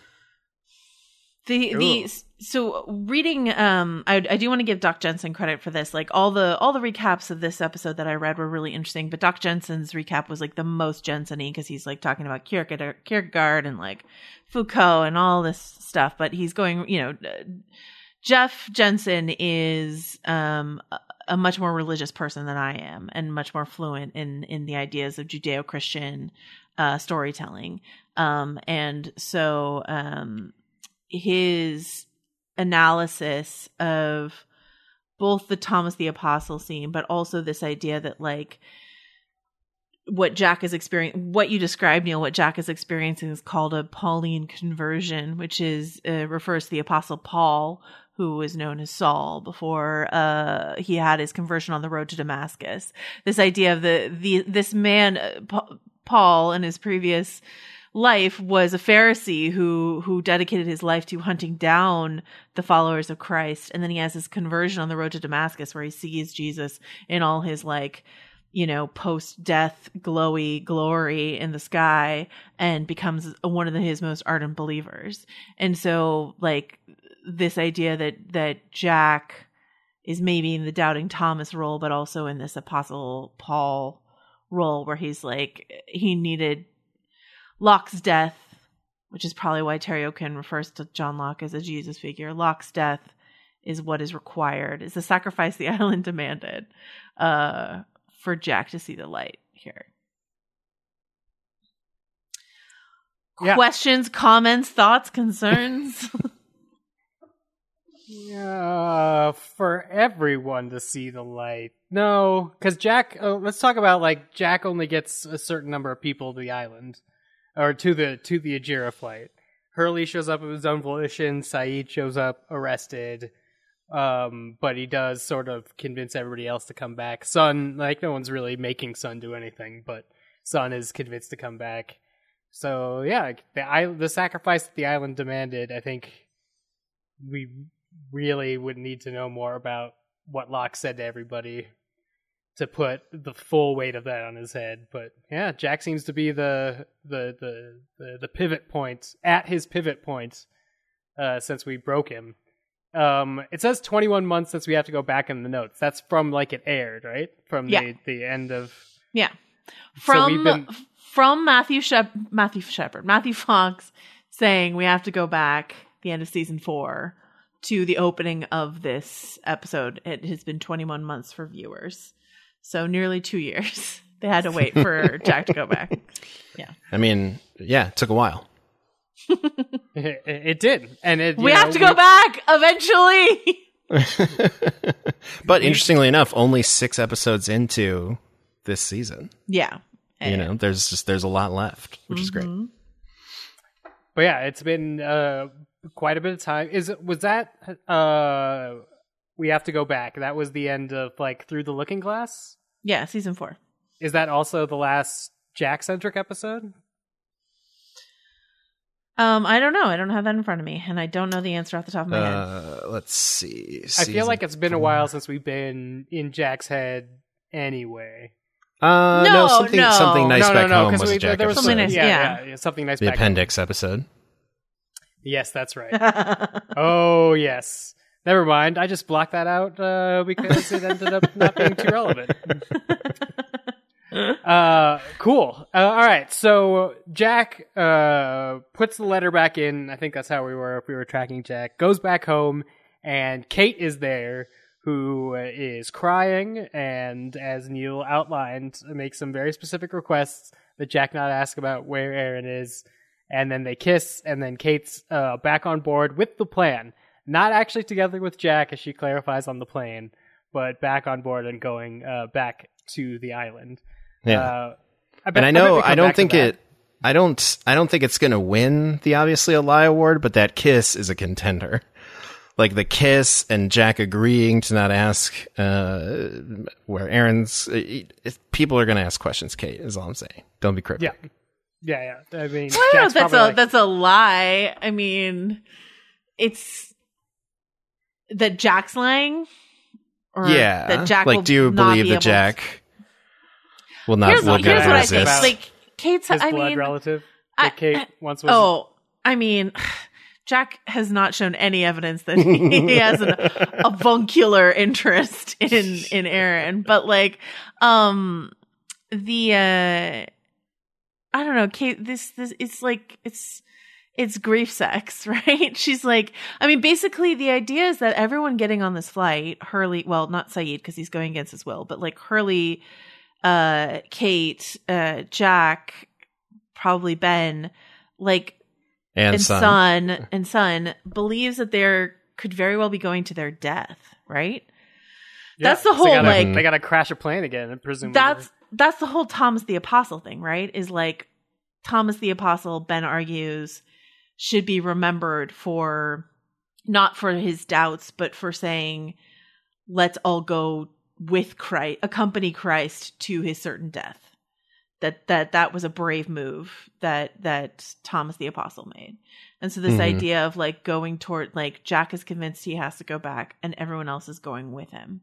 The the so reading um I I do want to give Doc Jensen credit for this. Like all the all the recaps of this episode that I read were really interesting, but Doc Jensen's recap was like the most Jensen-y because he's like talking about Kierkegaard, Kierkegaard and like Foucault and all this stuff, but he's going, you know, Jeff Jensen is um a, a much more religious person than I am and much more fluent in in the ideas of Judeo-Christian uh storytelling. Um, and so um, his analysis of both the Thomas the Apostle scene, but also this idea that like what Jack is experiencing, what you described, Neil, what Jack is experiencing is called a Pauline conversion, which is uh, refers to the Apostle Paul, who was known as Saul before uh, he had his conversion on the road to Damascus. This idea of the the this man uh, Pa- Paul in his previous life was a Pharisee who who dedicated his life to hunting down the followers of Christ, and then he has his conversion on the road to Damascus, where he sees Jesus in all his like, you know, post-death glowy glory in the sky, and becomes one of the, his most ardent believers. And so, like, this idea that that Jack is maybe in the doubting Thomas role, but also in this Apostle Paul role, where he's like, he needed Locke's death, which is probably why Terry O'Quinn refers to John Locke as a Jesus figure. Locke's death is what is required, is the sacrifice the island demanded uh, for Jack to see the light here. Yeah. Questions, comments, thoughts, concerns? Uh, for everyone to see the light. No, because Jack, uh, let's talk about, like, Jack only gets a certain number of people to the island, or to the to the Ajira flight. Hurley shows up of his own volition, Sayid shows up arrested, um, but he does sort of convince everybody else to come back. Sun, like, no one's really making Sun do anything, but Sun is convinced to come back. So, yeah, the, I, the sacrifice that the island demanded, I think we really would need to know more about what Locke said to everybody to put the full weight of that on his head. But yeah, Jack seems to be the the the the, the pivot point, at his pivot point, uh, since we broke him. Um, it says twenty-one months since we have to go back in the notes. That's from, like, it aired, right? From Yeah. the, the end of... Yeah. So From we've been- from Matthew Shep- Matthew Shepard, Matthew Fox saying we have to go back the end of season four to the opening of this episode. It has been twenty-one months for viewers. So nearly two years. They had to wait for Jack to go back. Yeah. I mean, yeah, it took a while. It, it did. And it, you We know, have to go back eventually. But interestingly enough, only six episodes into this season. Yeah. You know, there's just there's a lot left, which is great. But yeah, it's been uh, quite a bit of time. Is it was that uh, we have to go back? That was the end of, like, Through the Looking Glass. Yeah, season four. Is that also the last Jack centric episode? Um, I don't know. I don't have that in front of me, and I don't know the answer off the top of my head. Uh, let's see. I feel like it's been a while since we've been in Jack's head anyway. Uh, No, no, something no. something nice no, no, back no, home because was a we, Jack there was episode. Something nice, yeah, yeah. yeah, something nice. The back appendix episode. home. Yes, that's right. Oh yes. Never mind. I just blocked that out uh, because it ended up not being too relevant. uh, cool. Uh, all right. So Jack uh, puts the letter back in. I think that's how we were if we were tracking Jack. Goes back home, and Kate is there, who is crying, and as Neil outlined, makes some very specific requests that Jack not ask about where Aaron is, and then they kiss, and then Kate's uh, back on board with the plan. Not actually together with Jack, as she clarifies on the plane, but back on board and going uh, back to the island. Yeah. Uh, I bet, And I bet know we come I don't back to think that. it I don't I don't think it's going to win the Obviously a Lie award, but that kiss is a contender. Like the kiss and Jack agreeing to not ask uh, where Aaron's. It, it, people are going to ask questions. Kate is all I'm saying. Don't be cryptic. Yeah, yeah, yeah. I mean, Well, I don't know Jack's if that's probably a like, that's a lie. I mean, it's that Jack's lying, or Yeah. that Jack like, will do you not believe be that able Jack will not Here's, will not here's gonna what I resist? think. about Like Kate's. his I blood mean, relative I- that Kate once was. oh, I mean, Jack has not shown any evidence that he has an avuncular interest in in Aaron, but like, um, the uh, I don't know, Kate. This this it's like it's. It's grief sex, right? She's like, I mean, basically the idea is that everyone getting on this flight, Hurley, well, not Sayid because he's going against his will, but like Hurley, uh, Kate, uh, Jack, probably Ben, like And, and son. son and son believes that they're could very well be going to their death, right? Yeah, That's the so whole they gotta, like they gotta crash a plane again, presumably. that's that's the whole Thomas the Apostle thing, right? Is like Thomas the Apostle, Ben argues, should be remembered for not for his doubts, but for saying, let's all go with Christ, accompany Christ to his certain death. That that that was a brave move that that Thomas the Apostle made. And so this Mhm. idea of like going toward, like, Jack is convinced he has to go back and everyone else is going with him.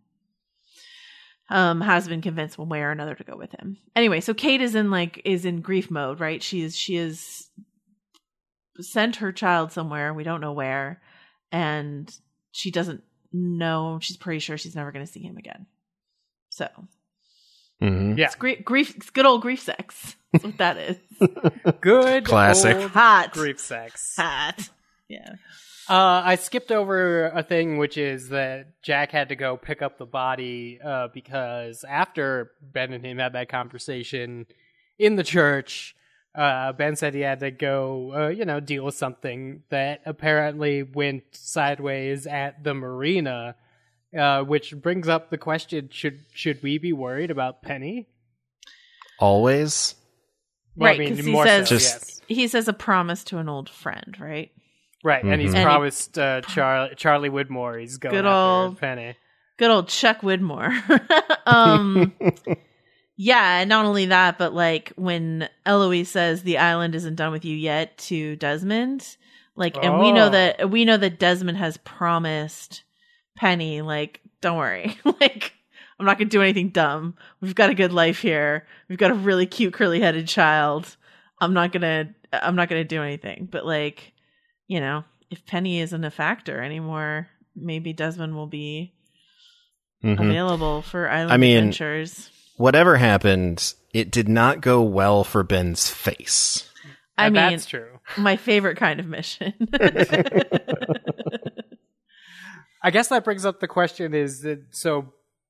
Um, has been convinced one way or another to go with him. Anyway, so Kate is in like is in grief mode, right? She is she is sent her child somewhere, we don't know where, and she doesn't know. She's pretty sure she's never going to see him again. So Mhm. Yeah. it's grief, grief, it's good old grief sex. That's what that is. Good Classic. old Hot, grief sex. hot. Yeah. Uh, I skipped over a thing, which is that Jack had to go pick up the body uh, because after Ben and him had that conversation in the church, uh, Ben said he had to go, uh, you know, deal with something that apparently went sideways at the marina, uh, which brings up the question: should should we be worried about Penny? Always. Well, Right, I mean, 'cause he more says- so, Just- yes. He says a promise to an old friend, right? Right, and he's Mhm. And he- promised uh, Char- Charlie Whitmore he's going Good after old- Penny. Good old Chuck Widmore. um, yeah, and not only that, but like when Eloise says the island isn't done with you yet to Desmond, like, and we know Oh. that we know that Desmond has promised Penny, like, don't worry, like, I'm not gonna do anything dumb. We've got a good life here. We've got a really cute curly headed child. I'm not gonna, I'm not gonna do anything. But like, you know, if Penny isn't a factor anymore, maybe Desmond will be Mhm. available for island I mean- adventures. Whatever happened, it did not go well for Ben's face. I Uh, mean, that's true. my favorite kind of mission. I guess that brings up the question: is that so?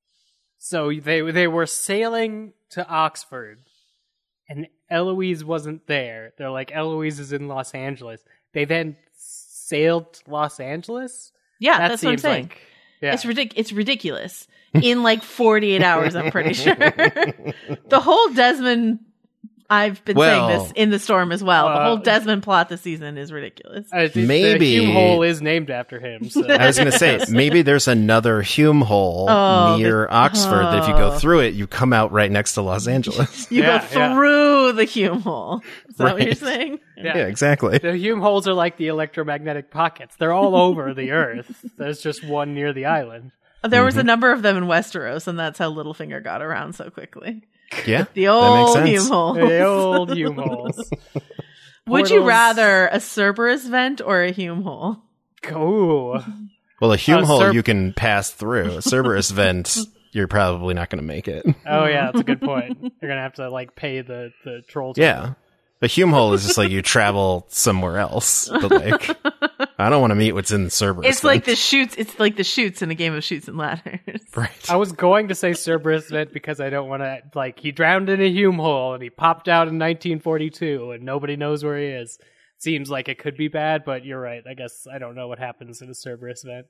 So they they were sailing to Oxford, and Eloise wasn't there. They're like, Eloise is in Los Angeles. They then sailed to Los Angeles. yeah, That that's what I'm seems saying. like yeah. It's ridic- It's ridiculous. In like forty-eight hours, I'm pretty sure. The whole Desmond, I've been Well- saying this in the storm as well. The Uh, whole Desmond plot this season is ridiculous. Uh, the, Maybe- the Hume Hole is named after him. So. I was going to say, maybe there's another Hume hole Oh, near the- Oxford that if you go through it, you come out right next to Los Angeles. You Yeah, go yeah. through the Hume hole. Is that what you're Right. saying? Yeah. Yeah, exactly. The Hume holes are like the electromagnetic pockets. They're all over the Earth. There's just one near the island. There was a Mm-hmm. number of them in Westeros, and that's how Littlefinger got around so quickly. Yeah, The that makes old sense. Hume hole. The old Hume holes. Would you Portals- rather a Cerberus vent or a Hume hole? Ooh. Well, a Hume Uh, hole Cer- you can pass through. A Cerberus vent, you're probably not going to make it. Oh yeah, that's a good point. You're gonna have to like pay the the troll. Yeah. A Hume hole is just like you travel somewhere else. But like, I don't want to meet what's in the Cerberus It's like vent. the shoots. It's like the shoots in a game of shoots and ladders. Right. I was going to say Cerberus vent because I don't want to like he drowned in a Hume hole and he popped out in nineteen forty-two and nobody knows where he is. Seems like it could be bad, but you're right. I guess I don't know what happens in a Cerberus vent.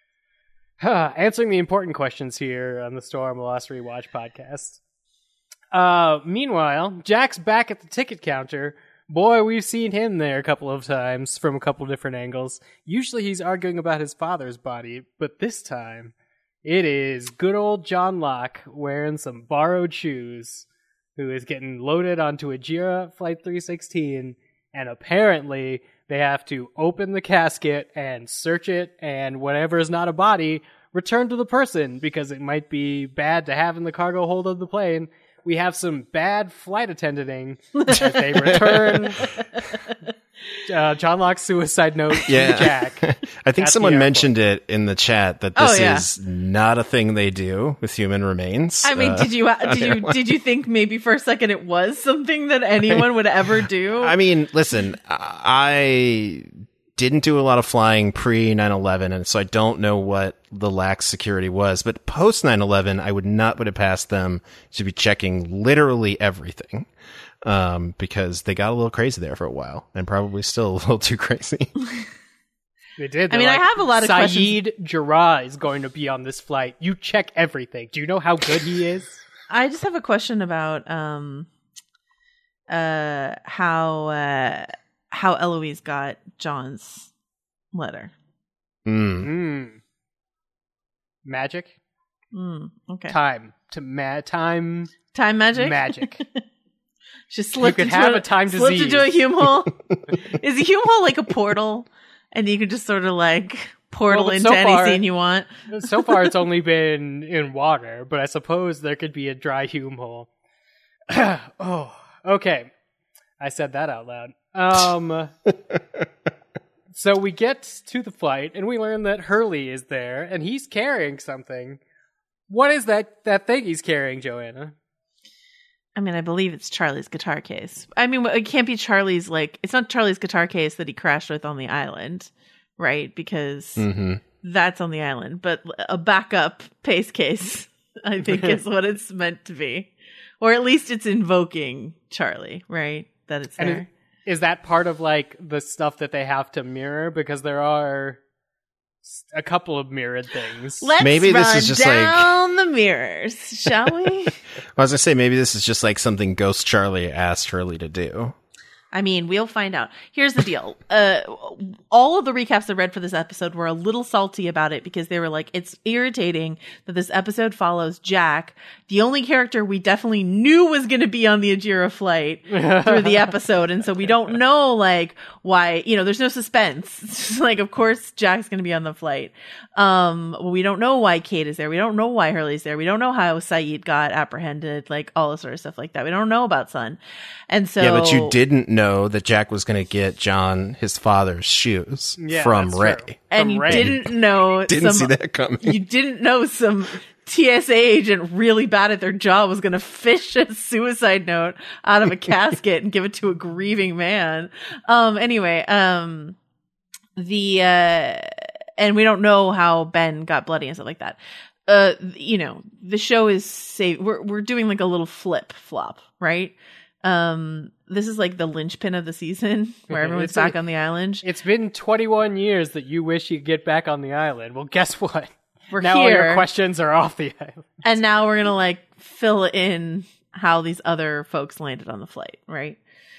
Answering the important questions here on the Storm Lost Rewatch podcast. Uh, meanwhile, Jack's back at the ticket counter. Boy, we've seen him there a couple of times from a couple different angles. Usually he's arguing about his father's body, but this time it is good old John Locke wearing some borrowed shoes who is getting loaded onto a Jira Flight three sixteen, and apparently they have to open the casket and search it, and whatever is not a body, return to the person, because it might be bad to have in the cargo hold of the plane. We have some bad flight attending as they return uh, John Locke's suicide note Yeah. to Jack. I think at someone the mentioned it in the chat that this Oh, yeah. is not a thing they do with human remains. I mean, Uh, did you did you did you think maybe for a second it was something that anyone would ever do? I mean, listen, I didn't do a lot of flying pre nine eleven, and so I don't know what the lax security was. But post nine eleven, I would not put it past them to be checking literally everything, um, because they got a little crazy there for a while, and probably still a little too crazy. They did. I mean, like, I have a lot of Saeed questions. Jarrah is going to be on this flight. You check everything. Do you know how good he is? I just have a question about um, uh, how uh, how Eloise got John's letter. Mm. Mm. Magic? Mm, okay. Time. To ma- time. Time magic? Magic. She slipped could into have a, a time slipped disease. into a hume hole. Is a hume hole like a portal? And you can just sort of like portal Well, but into so any far- scene you want. So far, it's only been in water, but I suppose there could be a dry hume hole. Oh, okay. I said that out loud. Um, so we get to the flight, and we learn that Hurley is there, and he's carrying something. What is that, that thing he's carrying, Joanna? I mean, I believe it's Charlie's guitar case. I mean, it can't be Charlie's, like, it's not Charlie's guitar case that he crashed with on the island, right? Because Mm-hmm. that's on the island. But a backup pace case, I think, is what it's meant to be. Or at least it's invoking Charlie, right? That it's And there. is, is that part of, like, the stuff that they have to mirror? Because there are s- a couple of mirrored things. Let's Maybe this run is just like- down the mirrors, shall we? I was gonna say maybe this is just like something Ghost Charlie asked Hurley to do. I mean, we'll find out. Here's the deal. Uh, all of the recaps I read for this episode were a little salty about it because they were like, it's irritating that this episode follows Jack, the only character we definitely knew was going to be on the Ajira flight through the episode. And so we don't know, like, why, you know, there's no suspense. It's just like, of course, Jack's going to be on the flight. Um, we don't know why Kate is there. We don't know why Hurley's there. We don't know how Saeed got apprehended, like all this sort of stuff like that. We don't know about Sun. And so. Yeah, but you didn't know that Jack was going to get John his father's shoes Yeah, from that's Ray. true. And From you Ray. didn't know Didn't some, see that coming. You didn't know some T S A agent really bad at their job was going to fish a suicide note out of a casket and give it to a grieving man. Um, anyway, um, the, uh, and we don't know how Ben got bloody and stuff like that. Uh, you know, the show is safe. We're, we're doing like a little flip flop, right? Um, this is like the linchpin of the season where everyone's It's back a- on the island. It's been twenty-one years that you wish you'd get back on the island. Well, guess what? We're now all here. your questions are off the island. And now we're going to like fill in how these other folks landed on the flight, right?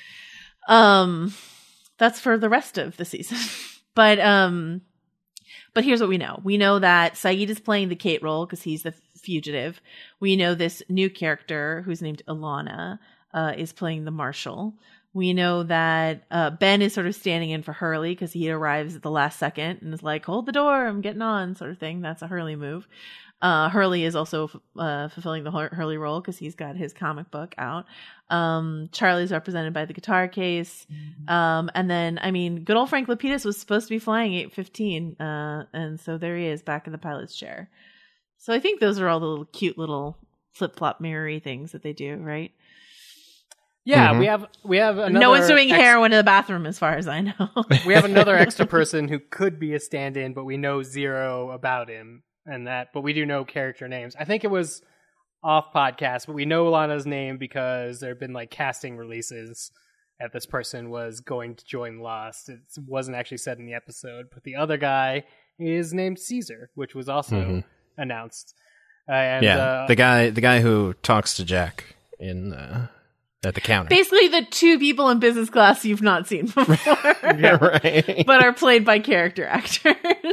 Um, that's for the rest of the season. but, um, but here's what we know. We know that Saeed is playing the Kate role because he's the fugitive. We know this new character who's named Ilana, uh, is playing the Marshal. We know that uh, Ben is sort of standing in for Hurley because he arrives at the last second and is like, hold the door, I'm getting on, sort of thing. That's a Hurley move. Uh, Hurley is also uh, fulfilling the Hur- Hurley role because he's got his comic book out. Um, Charlie's represented by the guitar case. Um, and then, I mean, good old Frank Lapidus was supposed to be flying eight fifteen. Uh, and so there he is back in the pilot's chair. So I think those are all the little cute little flip-flop mirror-y things that they do, right? Yeah, Mhm. we have we have another no one's doing ex- heroin in the bathroom as far as I know. We have another extra person who could be a stand-in, but we know zero about him and that. But we do know character names. I think it was off podcast, but we know Alana's name because there have been like casting releases that this person was going to join Lost. It wasn't actually said in the episode, but the other guy is named Caesar, which was also Mhm. announced. Uh, and, yeah, uh, the guy, the guy who talks to Jack in uh, at the counter. Basically, the two people in business class you've not seen before, Yeah, right. but are played by character actors.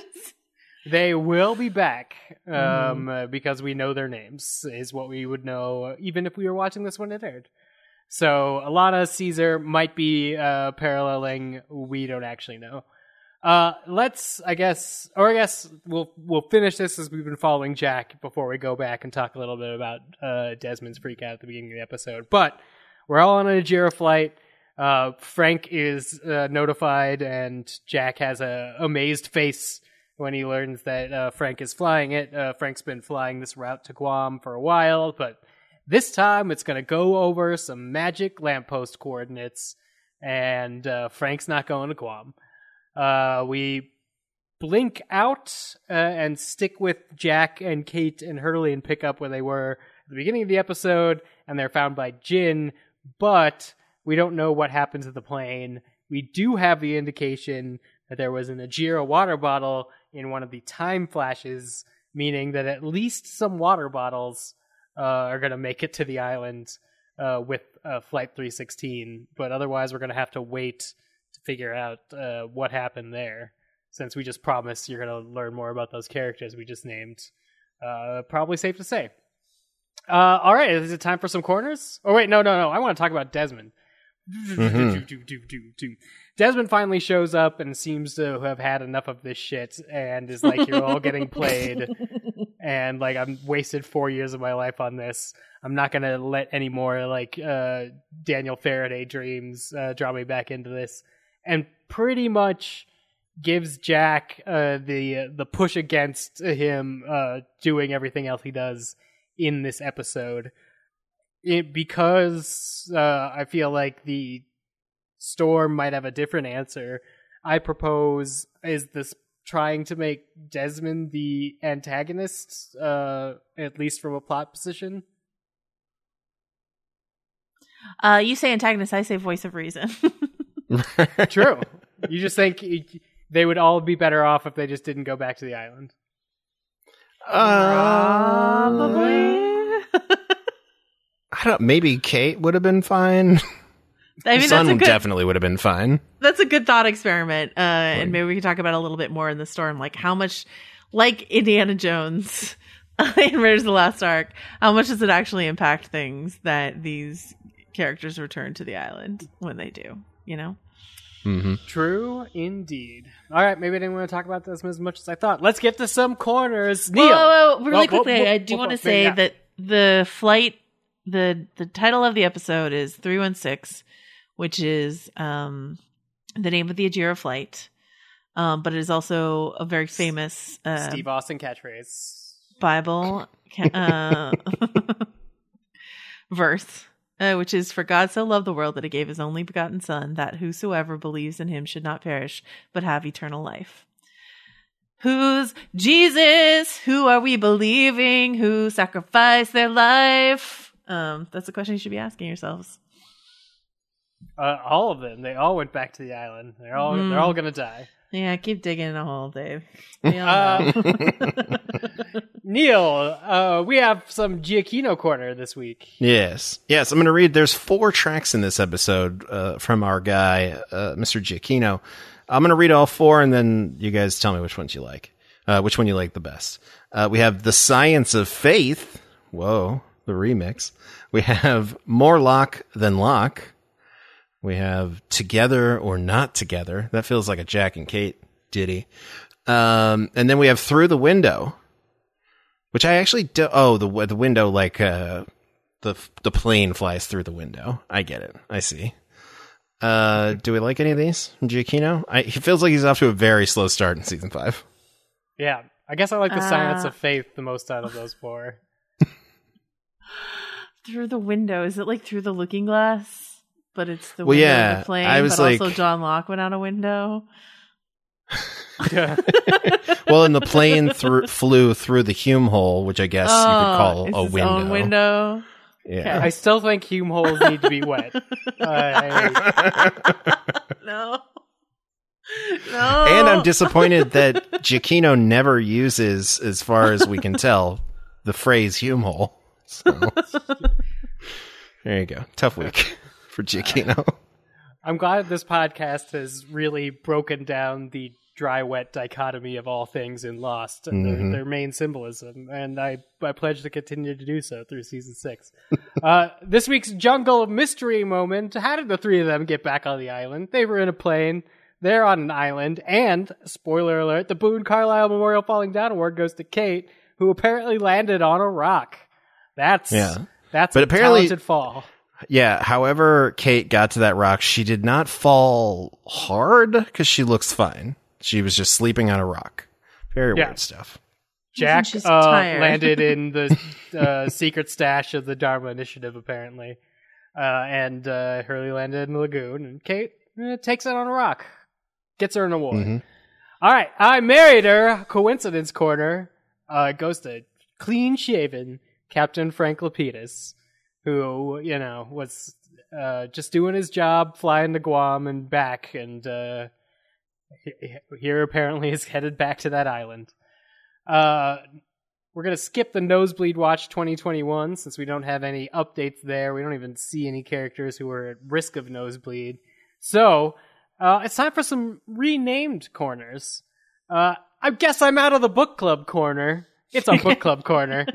They will be back um, Mm-hmm. uh, because we know their names, is what we would know uh, even if we were watching this when it aired. So Alana, Caesar might be uh, paralleling. We don't actually know. Uh, let's, I guess, or I guess we'll we'll finish this as we've been following Jack before we go back and talk a little bit about uh, Desmond's freak out at the beginning of the episode. But we're all on an Ajira flight. Uh, Frank is uh, notified, and Jack has a amazed face when he learns that uh, Frank is flying it. Uh, Frank's been flying this route to Guam for a while, but this time it's going to go over some magic lamppost coordinates, and uh, Frank's not going to Guam. Uh, we blink out uh, and stick with Jack and Kate and Hurley and pick up where they were at the beginning of the episode, and they're found by Jin, but we don't know what happened to the plane. We do have the indication that there was an Ajira water bottle in one of the time flashes, meaning that at least some water bottles uh, are going to make it to the island uh, with uh, Flight three sixteen, but otherwise we're going to have to wait to figure out uh, what happened there. Since we just promised you're going to learn more about those characters we just named. Uh, probably safe to say. Uh, all right, is it time for some corners? Oh, wait, no, no, no. I want to talk about Desmond. Mm-hmm. Desmond finally shows up and seems to have had enough of this shit and is like, you're all getting played. And, like, I'm wasted four years of my life on this. I'm not going to let any more, like, uh, Daniel Faraday dreams uh, draw me back into this. And pretty much gives Jack uh, the the push against him uh, doing everything else he does in this episode. It, because uh, I feel like the Storm might have a different answer, I propose is this trying to make Desmond the antagonist, uh, at least from a plot position? Uh, you say antagonist, I say voice of reason. True. You just think they would all be better off if they just didn't go back to the island? Uh, Probably. I don't. Maybe Kate would have been fine. I mean, Son that's a good, definitely would have been fine. That's a good thought experiment, uh, and maybe we can talk about it a little bit more in the Storm, like how much, like Indiana Jones in Raiders of the Lost Ark, how much does it actually impact things that these characters return to the island when they do? You know. Mm-hmm. True indeed. All right, maybe I didn't want to talk about this as much as I thought. Let's get to some corners. Neil, whoa, whoa, whoa, really whoa, quickly, whoa, whoa, I do whoa, want to whoa, say yeah. that the flight, the the title of the episode is three one six, which is um, the name of the Ajira flight, um, but it is also a very famous uh, Steve Austin catchphrase. Bible uh, verse. Uh, which is, for God so loved the world that he gave his only begotten Son, that whosoever believes in him should not perish, but have eternal life. Who's Jesus? Who are we believing? Who sacrificed their life? Um, that's the question you should be asking yourselves. Uh, all of them. They all went back to the island. They're all mm. they're all gonna die. Yeah, keep digging in a hole, Dave. We all uh, know. Neil, uh, we have some Giacchino corner this week. Yes. Yes, I'm going to read. There's four tracks in this episode uh, from our guy, uh, Mister Giacchino. I'm going to read all four, and then you guys tell me which ones you like, uh, which one you like the best. Uh, we have The Science of Faith. Whoa, the remix. We have More Lock Than Lock. We have Together or Not Together. That feels like a Jack and Kate ditty. Um, and then we have Through the Window, which I actually do. Oh, the the window, like uh, the the plane flies through the window. I get it. I see. Uh, do we like any of these from Giacchino? I, he feels like he's off to a very slow start in season five. Yeah, I guess I like The uh, Science of Faith the most out of those four. Through the window. Is it like Through the Looking Glass? But it's the well, window yeah, of the plane, I was but like, also John Locke went out a window. Well, and the plane through, flew through the Hume hole, which I guess oh, you could call it's a his window. Own window. Yeah, I still think Hume holes need to be wet. uh, I... No, no. And I'm disappointed that Giacchino never uses, as far as we can tell, the phrase Hume hole. So. There you go. Tough week for Giacchino. I'm glad this podcast has really broken down the dry-wet dichotomy of all things in Lost and mm-hmm. their, their main symbolism, and I, I pledge to continue to do so through season six. uh, this week's Jungle of Mystery moment, how did the three of them get back on the island? They were in a plane, they're on an island, and, spoiler alert, the Boone Carlyle Memorial Falling Down Award goes to Kate, who apparently landed on a rock. That's, yeah. that's but a apparently, talented fall. Yeah, however Kate got to that rock, she did not fall hard because she looks fine. She was just sleeping on a rock. Very yeah. weird stuff. Jack uh, landed in the uh, secret stash of the Dharma Initiative, apparently. Uh, and uh, Hurley landed in the lagoon, and Kate uh, takes it on a rock. Gets her an award. Mm-hmm. All right. I married her. Coincidence corner. Uh, goes to clean-shaven Captain Frank Lapidus, who, you know, was uh, just doing his job, flying to Guam and back, and uh, he- here apparently is headed back to that island. Uh, we're going to skip the Nosebleed Watch twenty twenty-one, since we don't have any updates there. We don't even see any characters who are at risk of nosebleed. So, uh, it's time for some renamed corners. Uh, I guess I'm out of the book club corner. It's a book club corner.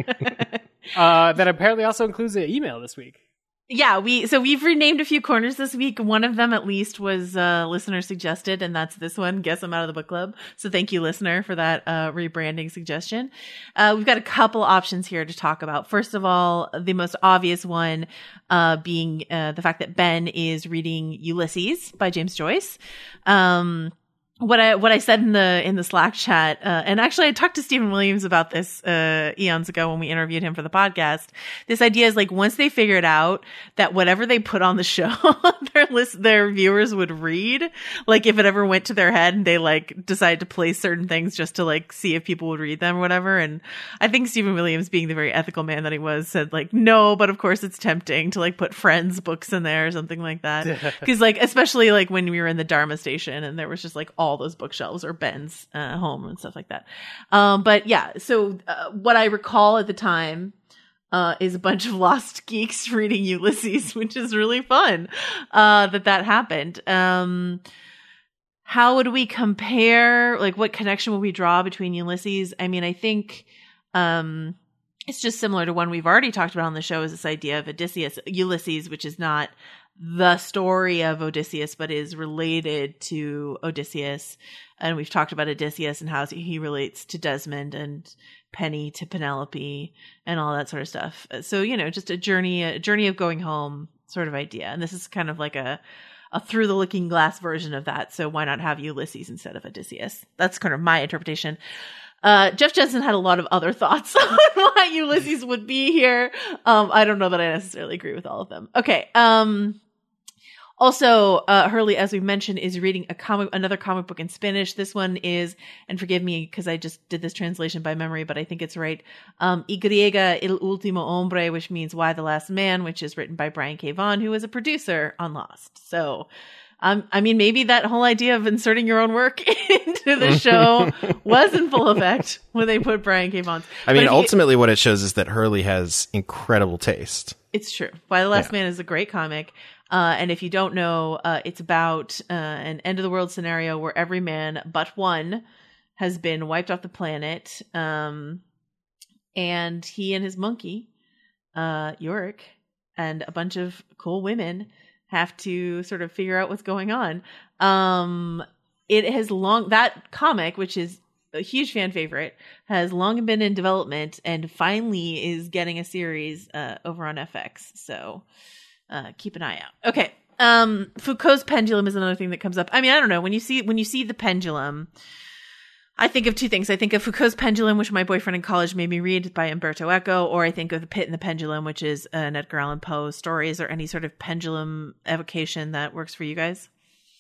Uh, that apparently also includes an email this week. Yeah, we so we've renamed a few corners this week. One of them, at least, was uh, listener suggested, and that's this one. Guess I'm out of the book club. So thank you, listener, for that uh, rebranding suggestion. Uh, we've got a couple options here to talk about. First of all, the most obvious one uh, being uh, the fact that Ben is reading Ulysses by James Joyce. Um, What I what I said in the in the Slack chat, uh, and actually I talked to Stephen Williams about this uh, eons ago when we interviewed him for the podcast. This idea is like once they figured out that whatever they put on the show, their list their viewers would read. Like if it ever went to their head and they like decided to place certain things just to like see if people would read them or whatever. And I think Stephen Williams, being the very ethical man that he was, said like no, but of course it's tempting to like put Friends books in there or something like that. Because like especially like when we were in the Dharma station and there was just like all all those bookshelves or Ben's uh, home and stuff like that. Um, but yeah, so uh, what I recall at the time uh, is a bunch of lost geeks reading Ulysses, which is really fun uh, that that happened. Um, how would we compare? Like, what connection would we draw between Ulysses? I mean, I think um, it's just similar to one we've already talked about on the show, is this idea of Odysseus, Ulysses, which is not the story of Odysseus, but is related to Odysseus. And we've talked about Odysseus and how he relates to Desmond and Penny to Penelope and all that sort of stuff. So, you know, just a journey, a journey of going home sort of idea. And this is kind of like a, a through the looking glass version of that. So why not have Ulysses instead of Odysseus? That's kind of my interpretation. Uh, Jeff Jensen had a lot of other thoughts on why Ulysses would be here. Um, I don't know that I necessarily agree with all of them. Okay. Um, Also, uh, Hurley, as we mentioned, is reading a comic, another comic book in Spanish. This one is, and forgive me because I just did this translation by memory, but I think it's right. Um, Y el último hombre, which means Why the Last Man, which is written by Brian K. Vaughan, who was a producer on Lost. So, um, I mean, maybe that whole idea of inserting your own work into the show was in full effect when they put Brian K. Vaughan's. I mean, you, ultimately, what it shows is that Hurley has incredible taste. It's true. Why the Last Yeah. Man is a great comic. Uh, and if you don't know, uh, it's about uh, an end of the world scenario where every man but one has been wiped off the planet. Um, and he and his monkey, uh, Yorick, and a bunch of cool women have to sort of figure out what's going on. Um, it has long, that comic, which is a huge fan favorite, has long been in development and finally is getting a series uh, over on F X. So uh, keep an eye out. Okay. Um, Foucault's pendulum is another thing that comes up. I mean, I don't know. When you see when you see the pendulum, I think of two things. I think of Foucault's Pendulum, which my boyfriend in college made me read by Umberto Eco, or I think of The Pit and the Pendulum, which is an Edgar Allan Poe story. Is there any sort of pendulum evocation that works for you guys?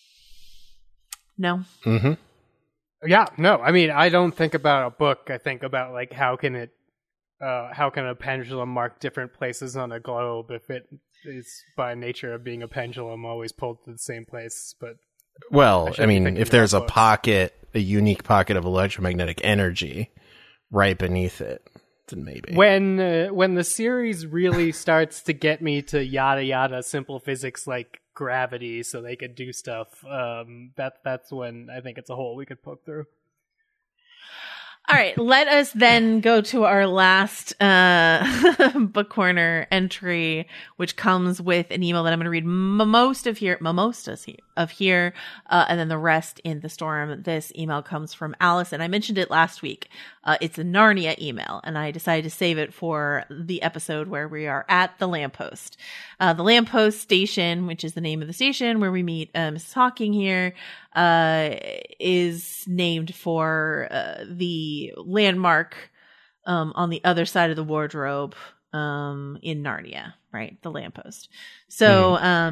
No? Mm-hmm. Yeah, no. I mean, I don't think about a book. I think about like how can it, uh, how can a pendulum mark different places on a globe if it is by nature of being a pendulum always pulled to the same place? But Well, I I, mean, thinking if there's a about books. pocket, a unique pocket of electromagnetic energy right beneath it, then maybe. when uh, when the series really starts to get me to yada yada simple physics like gravity, so they could do stuff, um, that that's when I think it's a hole we could poke through. All right, let us then go to our last uh, book corner entry, which comes with an email that I'm going to read m- most of here, most of here, of here uh, and then the rest in the storm. This email comes from Alice, and I mentioned it last week. Uh, it's a Narnia email, and I decided to save it for the episode where we are at the lamppost. Uh, the lamppost station, which is the name of the station where we meet uh, Missus Hawking here, uh, is named for uh, the landmark um, on the other side of the wardrobe um, in Narnia, right? The lamppost. So, mm-hmm. um,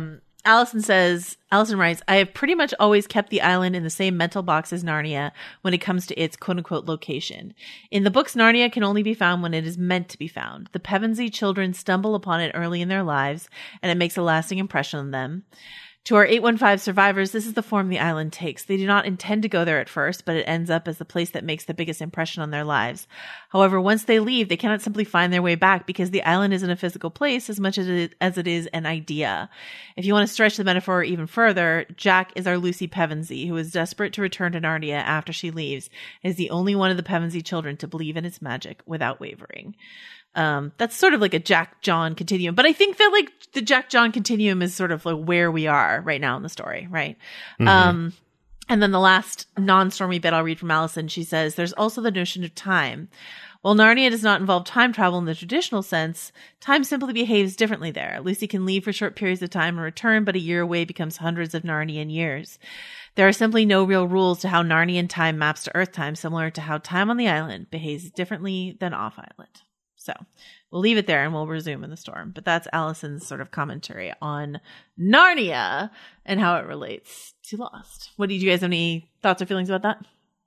Allison says, Allison writes, I have pretty much always kept the island in the same mental box as Narnia when it comes to its quote-unquote location. In the books, Narnia can only be found when it is meant to be found. The Pevensey children stumble upon it early in their lives, and it makes a lasting impression on them. To our eight one five survivors, this is the form the island takes. They do not intend to go there at first, but it ends up as the place that makes the biggest impression on their lives. However, once they leave, they cannot simply find their way back because the island isn't a physical place as much as it, as it is an idea. If you want to stretch the metaphor even further, Jack is our Lucy Pevensey, who is desperate to return to Narnia after she leaves, and is the only one of the Pevensey children to believe in its magic without wavering. Um, that's sort of like a Jack John continuum, but I think that like the Jack John continuum is sort of like where we are right now in the story, right? Mm-hmm. Um, and then the last non-stormy bit I'll read from Allison. She says, there's also the notion of time. While Narnia does not involve time travel in the traditional sense, time simply behaves differently there. Lucy can leave for short periods of time and return, but a year away becomes hundreds of Narnian years. There are simply no real rules to how Narnian time maps to Earth time, similar to how time on the island behaves differently than off-island. So we'll leave it there and we'll resume in the storm. But that's Allison's sort of commentary on Narnia and how it relates to Lost. What did you guys have any thoughts or feelings about that?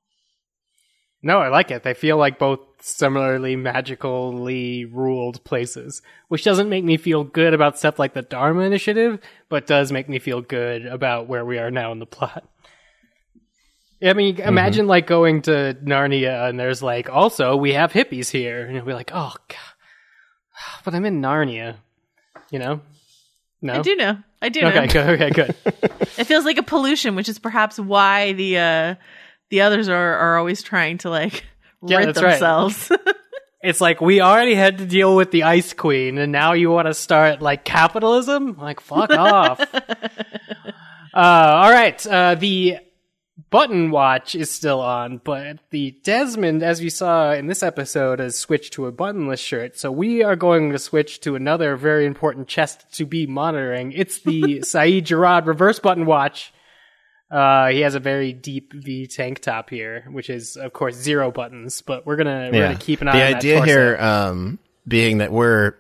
No, I like it. They feel like both similarly magically ruled places, which doesn't make me feel good about stuff like the Dharma Initiative, but does make me feel good about where we are now in the plot. I mean, mm-hmm. imagine like going to Narnia and there's like, also we have hippies here, and you'll be like, oh god, but I'm in Narnia, you know? No, I do know. I do okay, know. Good, okay, good. It feels like a pollution, which is perhaps why the uh, the others are, are always trying to like yeah, rid that's themselves. Right. It's like, we already had to deal with the Ice Queen, and now you want to start like capitalism? Like, fuck off. Uh, all right, uh, the button watch is still on, but the Desmond, as we saw in this episode, has switched to a buttonless shirt. So we are going to switch to another very important chest to be monitoring. It's the Saeed Jarrah reverse button watch. Uh, he has a very deep V tank top here, which is, of course, zero buttons, but we're gonna, we're yeah. gonna keep an eye the on that idea torso. here, um, being that we're,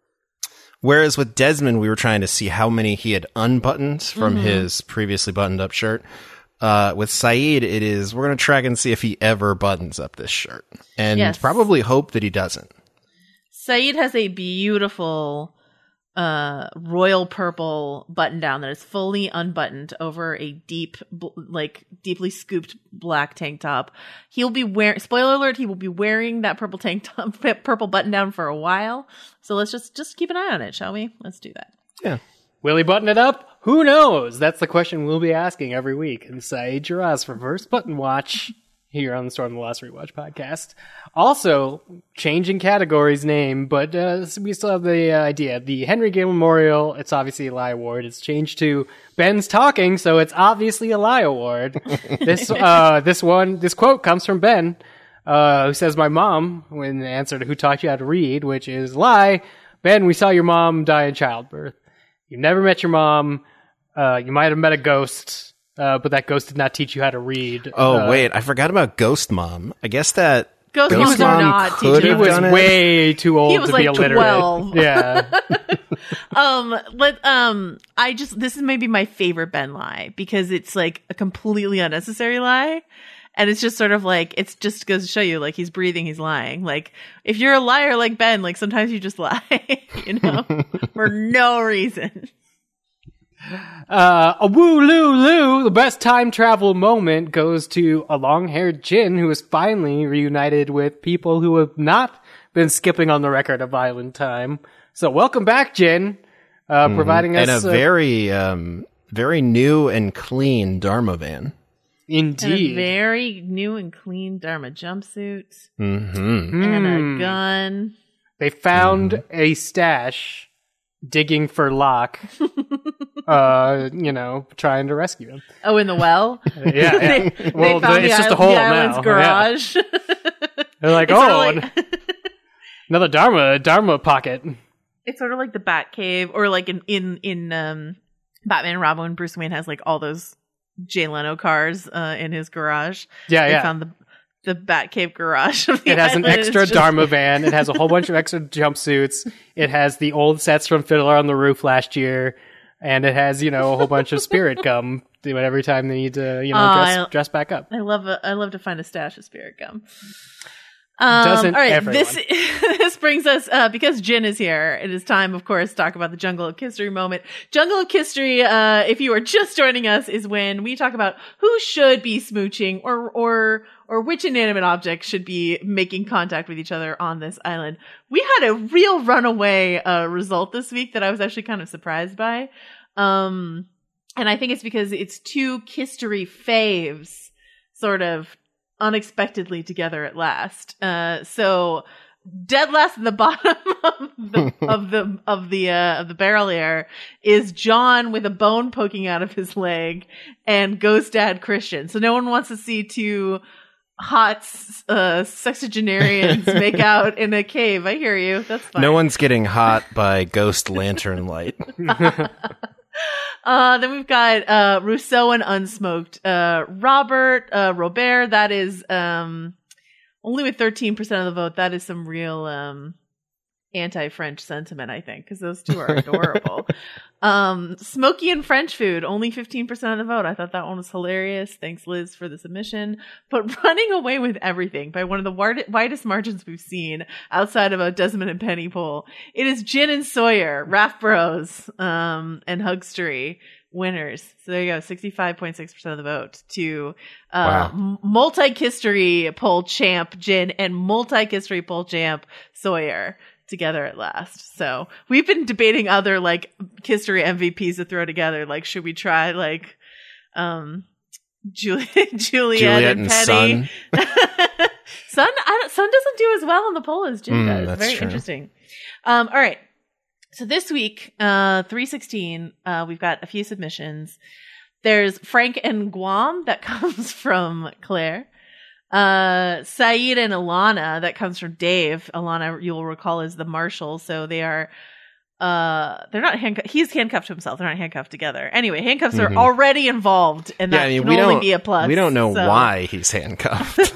whereas with Desmond, we were trying to see how many he had unbuttoned from mm-hmm. his previously buttoned up shirt. Uh, with Saeed, it is, we're going to track and see if he ever buttons up this shirt. And yes. probably hope that he doesn't. Saeed has a beautiful, uh, royal purple button down that is fully unbuttoned over a deep, like, deeply scooped black tank top. He'll be wearing, spoiler alert, he will be wearing that purple tank top, purple button down for a while. So let's just, just keep an eye on it, shall we? Let's do that. Yeah. Will he button it up? Who knows? That's the question we'll be asking every week in Saeed Jarrah's reverse button watch here on the Storm the Lost Rewatch podcast. Also, changing categories name, but uh, we still have the uh, idea. The Henry Gale Memorial, it's obviously a Lie Award. It's changed to Ben's Talking, so it's obviously a Lie Award. this uh, this one, this quote comes from Ben, uh, who says, my mom, when the answer to who taught you how to read, which is lie. Ben, we saw your mom die in childbirth. You've never met your mom. Uh, you might have met a ghost, uh, but that ghost did not teach you how to read. Oh, uh, wait. I forgot about Ghost Mom. I guess that Ghost, Ghost Moms are Mom not could teaching He have was done it. way too old He was to be like illiterate. twelve. Yeah. Um, let, um, I just, this is maybe my favorite Ben lie because it's like a completely unnecessary lie. And it's just sort of like, it's just goes to show you, like, he's breathing, he's lying. Like, if you're a liar like Ben, like, sometimes you just lie, you know, for no reason. Uh, a woo loo loo, the best time travel moment goes to a long-haired Jin who is finally reunited with people who have not been skipping on the record of island time. So welcome back, Jin, uh, mm-hmm. providing us... And a uh, very, um, very new and clean Dharma van. Indeed. And a very new and clean Dharma jumpsuit. Mm-hmm. And Mm. a gun. They found Mm. a stash digging for Locke, uh, you know, trying to rescue him. Oh, in the well? Yeah, yeah. they, Well, they found the- it's the, just a island, hole the now. island's Yeah. garage. They're like, It's oh, sort of like- another Dharma, Dharma pocket. It's sort of like the Bat Cave, or like in, in, in um, Batman and Robin when Bruce Wayne has like all those Jay Leno cars uh, in his garage. Yeah, they yeah. found the the Batcave garage. Of the It has an island. extra It's just- Dharma van. It has a whole bunch of extra jumpsuits. It has the old sets from Fiddler on the Roof last year. and it has, you know, a whole bunch of spirit gum every time they need to, you know, Oh, dress, I- dress back up. I love a, I love to find a stash of spirit gum. Um, Doesn't all right, everyone? this this brings us uh, because Jin is here. It is time, of course, to talk about the Jungle of Kistery moment. Jungle of Kistery, uh, if you are just joining us, is when we talk about who should be smooching or or or which inanimate object should be making contact with each other on this island. We had a real runaway uh, result this week that I was actually kind of surprised by, um, and I think it's because it's two Kistery faves, sort of unexpectedly together at last. Uh, so dead last at the bottom of the of the of the uh, of the barrel here is John with a bone poking out of his leg and Ghost Dad Christian. So no one wants to see two hot uh, sexagenarians make out in a cave. I hear you. That's fine. No one's getting hot by ghost lantern light. Uh, then we've got, uh, Rousseau and Unsmoked. Uh, Robert, uh, Robert, that is, um, only with thirteen percent of the vote. That is some real, um, anti-French sentiment, I think, because those two are adorable. um, Smokey and French Food, only fifteen percent of the vote. I thought that one was hilarious. Thanks, Liz, for the submission. But Running Away with Everything, by one of the wide- widest margins we've seen outside of a Desmond and Penny poll. It is Gin and Sawyer, Raft Bros, um, and Hugstery winners. So there you go, sixty-five point six percent of the vote to uh, Wow. m- multi-Kistery poll champ Gin and multi-Kistery poll champ Sawyer together at last. So we've been debating other like Kistery M V Ps to throw together. Like, should we try like um Juliet, Juliet, Juliet and and Penny? Sun. Sun, I don't, Sun doesn't do as well on the poll as Jin Mm, does. that's Very true. interesting. Um, all right. So this week, uh, three sixteen, uh, we've got a few submissions. There's Frank and Guam that comes from Claire. Uh, Saeed and Alana that comes from Dave. Alana, you'll recall, is the marshal. So they are, uh, they're not handcuffed. He's handcuffed to himself. They're not handcuffed together. Anyway, handcuffs Mhm. are already involved, and that Yeah, I mean, can we only don't be a plus. we don't know so. why he's handcuffed.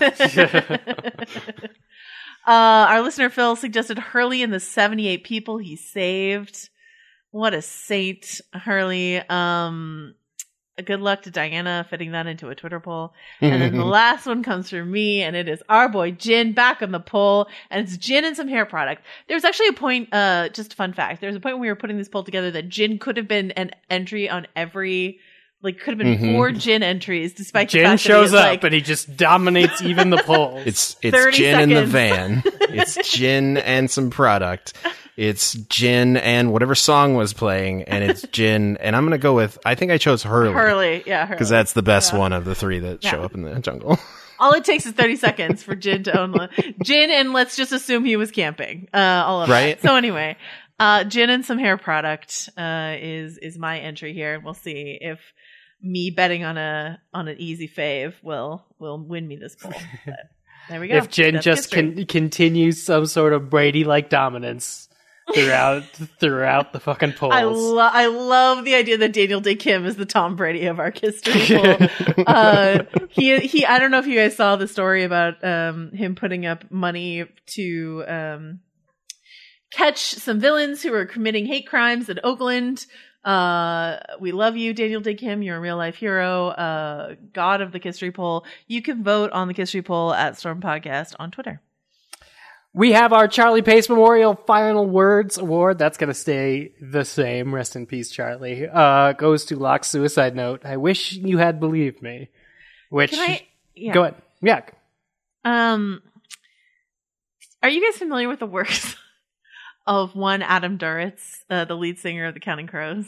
Uh, our listener Phil suggested Hurley and the seventy-eight people he saved. What a saint, Hurley. Um, good luck to Diana fitting that into a Twitter poll. And then the last one comes from me, and it is our boy Jin back on the poll, and it's Jin and some hair product. There's actually a point, uh, just a fun fact. There's a point when we were putting this poll together that Jin could have been an entry on every, like, could have been Mhm. four Jin entries, despite the Jin fact shows that he is, up like, and he just dominates even the polls. It's it's thirty gin in the seconds. van. It's gin and some product. It's gin and whatever song was playing, and it's gin. And I'm gonna go with. I think I chose Hurley Hurley, yeah, Hurley. because that's the best Yeah. one of the three that show Yeah. up in the jungle. All it takes is thirty seconds for Jin to own one. Jin, and let's just assume he was camping. Uh, all of Right. that. So anyway, uh, Jin and some hair product, uh, is, is my entry here. We'll see if me betting on a, on an easy fave will, will win me this poll. But there we go. If Jin That's just history. con- continues some sort of Brady-like dominance throughout throughout the fucking polls. I, lo- I love the idea that Daniel Day Kim is the Tom Brady of our history poll. uh, he, he, I don't know if you guys saw the story about, um, him putting up money to, um, catch some villains who are committing hate crimes in Oakland. Uh, we love you, Daniel Day Kim. You're a real life hero, uh, god of the Kistery poll. You can vote on the Kistery poll at Storm Podcast on Twitter. We have our Charlie Pace Memorial Final Words Award. That's going to stay the same. Rest in peace, Charlie. Uh, goes to Locke's suicide note. I wish you had believed me. Which, Can I? Yeah. go ahead. Yeah. Um, are you guys familiar with the works of one Adam Duritz, uh, the lead singer of the Counting Crows?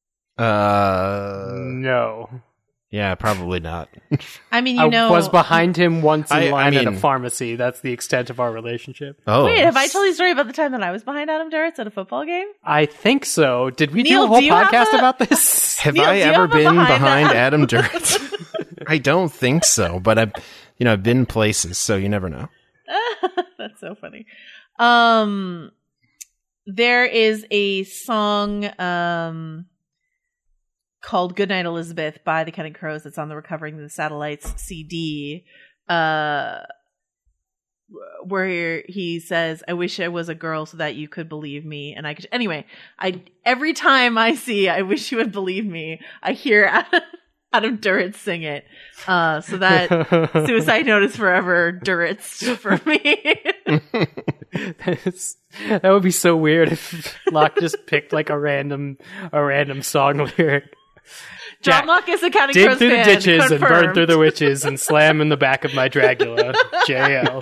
Uh, No. yeah, probably not. I mean, you I know, was behind him once in I- I line at a mean- pharmacy. That's the extent of our relationship. Oh, Wait, have I told you a story about the time that I was behind Adam Duritz at a football game? I think so. Did we do Neil, a whole do you have podcast a- about this? Have Neil, I do you ever have a been behind behind that? Adam Duritz? I don't think so, but I've, you know, I've been places, so you never know. That's so funny. Um, there is a song um called "Goodnight Elizabeth" by the Counting Crows that's on the Recovering the Satellites C D. Uh, where he says, "I wish I was a girl so that you could believe me." And I could, anyway, I, every time I see, "I wish you would believe me," I hear Adam, Adam Duritz sing it. Uh, so that Suicide Note is forever Duritz for me. That's, that would be so weird if Locke just picked like a random, a random song lyric. John Jack, Locke is a Counting dig Crows through the fan, ditches confirmed. and burn through the witches and slam in the back of my Dracula. J L.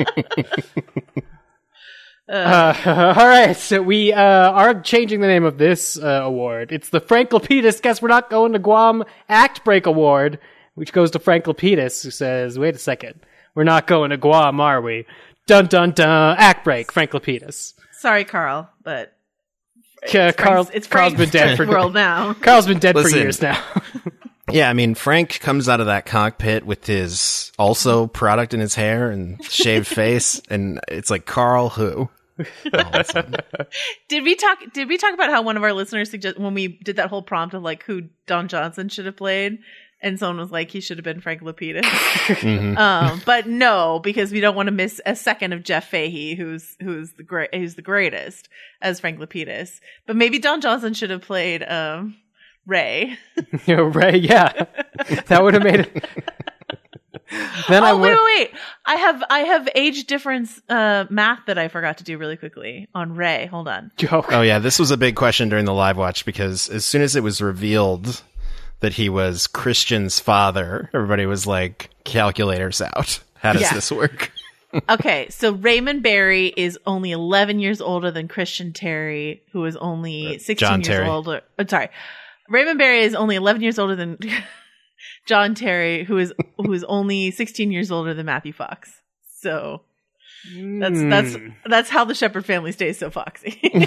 Uh, all right, so we uh, are changing the name of this uh, award. It's the Frank Lapidus Guess We're Not Going to Guam Act Break Award, which goes to Frank Lapidus, who says, "Wait a second, we're not going to Guam, are we? Dun dun dun! Act break, Frank Lapidus." Sorry, Carl, but Uh, Carl, it's Carl's Frank's been dead for world now. Carl's been dead Listen. for years now. Yeah, I mean, Frank comes out of that cockpit with his also product in his hair and shaved face, and it's like, Carl who? All of a sudden. Did we talk? Did we talk about how one of our listeners suggested when we did that whole prompt of like who Don Johnson should have played, and someone was like he should have been Frank Lapidus. Mhm. um, but no, because we don't want to miss a second of Jeff Fahey, who's who's the great, who's the greatest as Frank Lapidus. But maybe Don Johnson should have played um, Ray. You know, Ray, yeah, that would have made it. Then I oh would. wait, wait, wait! I have I have age difference uh, math that I forgot to do really quickly on Ray. Hold on. Joke. Oh yeah, this was a big question during the live watch because as soon as it was revealed that he was Christian's father, everybody was like, calculators out. How does Yeah. this work? Okay, so Raymond Barry is only eleven years older than Christian Terry, who is only sixteen John years Terry. older. I'm sorry, Raymond Barry is only eleven years older than John Terry, who is who is only sixteen years older than Matthew Fox. So that's that's Mm. that's how the Shepherd family stays so foxy.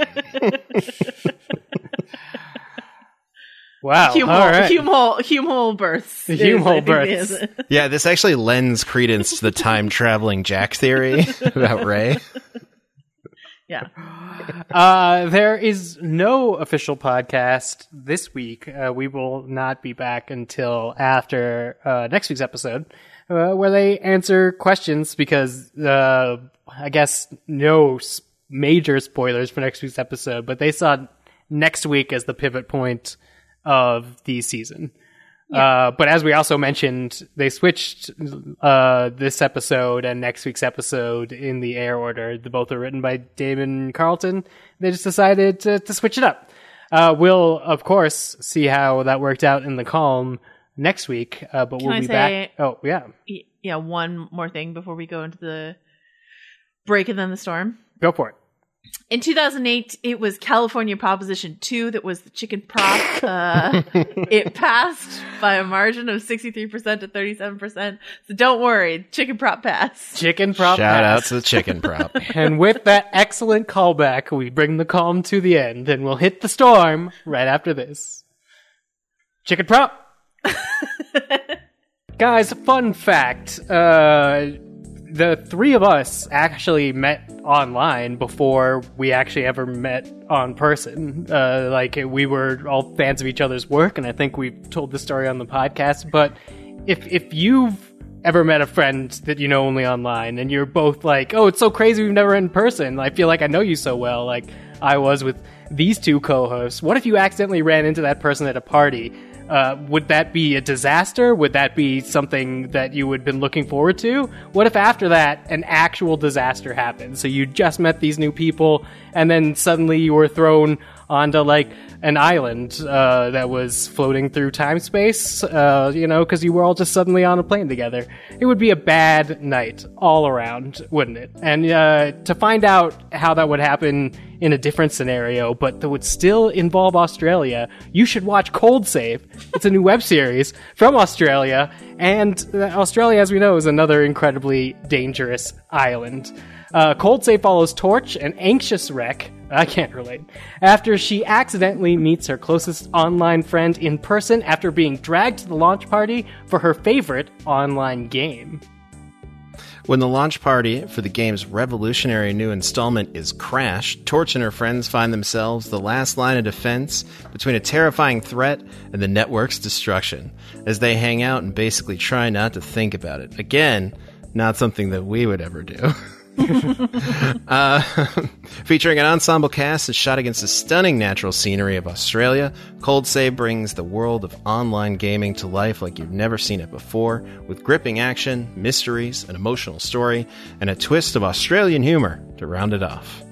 Wow. Hume All right. Hume Hole Hume Hole births. The Hume is, Hole I think, births. the- Yeah, this actually lends credence to the time traveling Jack theory about Ray. Yeah. Uh, there is no official podcast this week. Uh, we will not be back until after uh, next week's episode, uh, where they answer questions because uh, I guess no s- major spoilers for next week's episode, but they saw next week as the pivot point of the season. Uh, but as we also mentioned, they switched uh, this episode and next week's episode in the air order. The both are written by Damon Carlton. They just decided to, to switch it up. Uh, we'll, of course, see how that worked out in the column next week, uh, but Can we'll I be say- back. Oh, yeah. Y- Yeah, one more thing before we go into the break and then the storm. Go for it. In two thousand eight, it was California Proposition two that was the chicken prop. Uh, it passed by a margin of sixty-three percent to thirty-seven percent. So don't worry, chicken prop passed. Chicken prop. Shout out pass. to the chicken prop. And with that excellent callback, we bring the calm to the end, and we'll hit the storm right after this. Chicken prop. Guys, fun fact. Uh, the three of us actually met online before we actually ever met on person. Uh, like, we were all fans of each other's work, and I think we've told this story on the podcast. But if if you've ever met a friend that you know only online, and you're both like, oh, it's so crazy we've never met in person, I feel like I know you so well, like I was with these two co-hosts. What if you accidentally ran into that person at a party? Uh, would that be a disaster? Would that be something that you would have been looking forward to? What if after that an actual disaster happened? So you just met these new people, and then suddenly you were thrown onto like an island uh, that was floating through time space, uh, you know, because you were all just suddenly on a plane together. It would be a bad night all around, wouldn't it? And uh, to find out how that would happen in a different scenario, but that would still involve Australia, you should watch Cold Save. It's a new web series from Australia, and Australia, as we know, is another incredibly dangerous island. Uh, Cold Save follows Torch, an anxious wreck, I can't relate, after she accidentally meets her closest online friend in person after being dragged to the launch party for her favorite online game. When the launch party for the game's revolutionary new installment is crashed, Torch and her friends find themselves the last line of defense between a terrifying threat and the network's destruction, as they hang out and basically try not to think about it. Again, not something that we would ever do. uh, featuring an ensemble cast and shot against the stunning natural scenery of Australia, Cold Save brings the world of online gaming to life like you've never seen it before, with gripping action, mysteries, an emotional story, and a twist of Australian humor to round it off.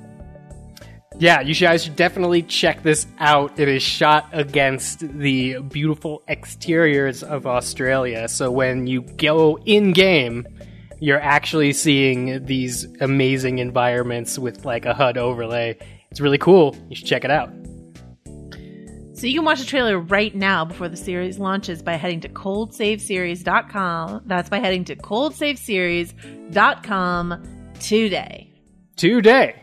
Yeah, you guys should definitely check this out. It is shot against the beautiful exteriors of Australia, so when you go in-game, you're actually seeing these amazing environments with like a H U D overlay. It's really cool. You should check it out. So you can watch the trailer right now before the series launches by heading to cold save series dot com. That's by heading to cold save series dot com today. Today.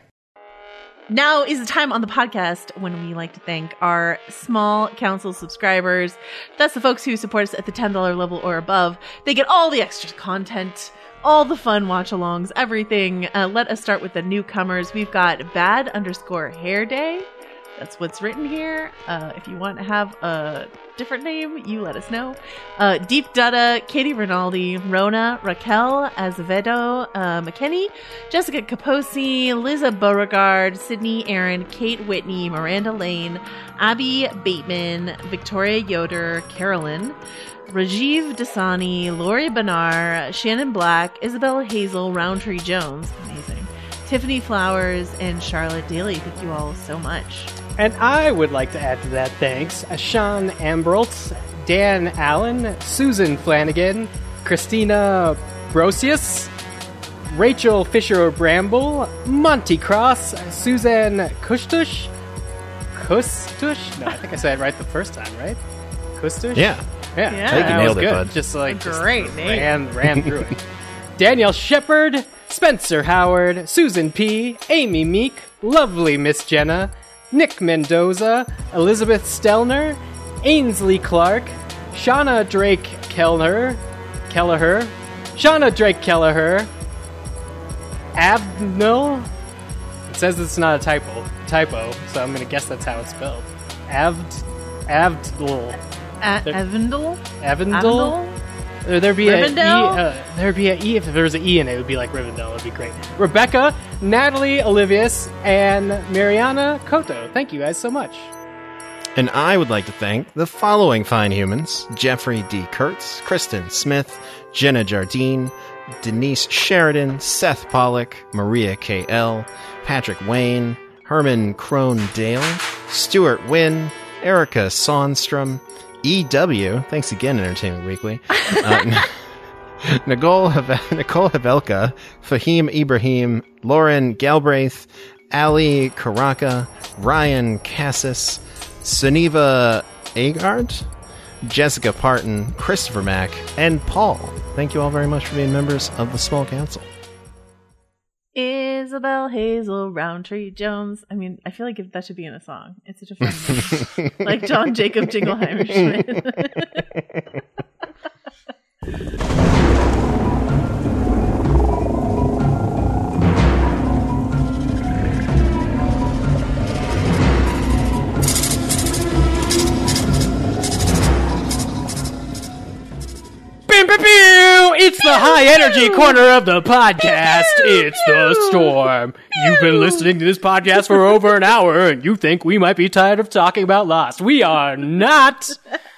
Now is the time on the podcast when we like to thank our small council subscribers. That's the folks who support us at the ten dollars level or above. They get all the extra content, all the fun watch-alongs, everything. Uh, let us start with the newcomers. We've got Bad underscore Hair Day. That's what's written here. Uh, if you want to have a different name, you let us know. Uh, Deep Dutta, Katie Rinaldi, Rona, Raquel Azevedo, uh, McKinney, Jessica Caposi, Liza Beauregard, Sydney Aaron, Kate Whitney, Miranda Lane, Abby Bateman, Victoria Yoder, Carolyn, Rajiv Dasani, Lori Benar, Shannon Black, Isabella Hazel, Roundtree Jones, amazing, Tiffany Flowers, and Charlotte Daly. Thank you all so much. And I would like to add to that thanks Sean Ambroltz, Dan Allen, Susan Flanagan, Christina Brosius, Rachel Fisher-Bramble, Monty Cross, Suzanne Kustush, Kustush? No, I think I said it right the first time, right? Kustush? Yeah. Yeah, Yeah. I think you that nailed was it, good. bud. Just like just Great name. ran, ran through it. Danielle Shepard, Spencer Howard, Susan P., Amy Meek, Lovely Miss Jenna, Nick Mendoza, Elizabeth Stelner, Ainsley Clark, Shauna Drake Kellner, Kelleher, Shauna Drake Kelleher, Avnil. It says it's not a typo, typo, so I'm gonna guess that's how it's spelled. Avd, Avdl, A- There- Evandel? Avondel. Avondel? Or there'd be a E. Rivendell? Uh, there'd be a E. If there was an E in it, it would be like Rivendell. It'd be great. Rebecca, Natalie Olivius, and Mariana Koto. Thank you guys so much. And I would like to thank the following fine humans: Jeffrey D. Kurtz, Kristen Smith, Jenna Jardine, Denise Sheridan, Seth Pollock, Maria K L, Patrick Wayne, Herman Crone Dale, Stuart Wynn, Erica Sonstrom, E W, thanks again, Entertainment Weekly, uh, Nicole, Have- Nicole Havelka, Fahim Ibrahim, Lauren Galbraith, Ali Karaka, Ryan Cassis, Suniva Agard, Jessica Parton, Christopher Mack, and Paul. Thank you all very much for being members of the Small Council. Isabel Hazel, Roundtree Jones. I mean, I feel like if that should be in a song. It's such a fun name. Like John Jacob Jingleheimer Schmidt. Pew, pew, pew! It's the high energy corner of the podcast. It's the storm. You've been listening to this podcast for over an hour, and you think we might be tired of talking about Lost. We are not.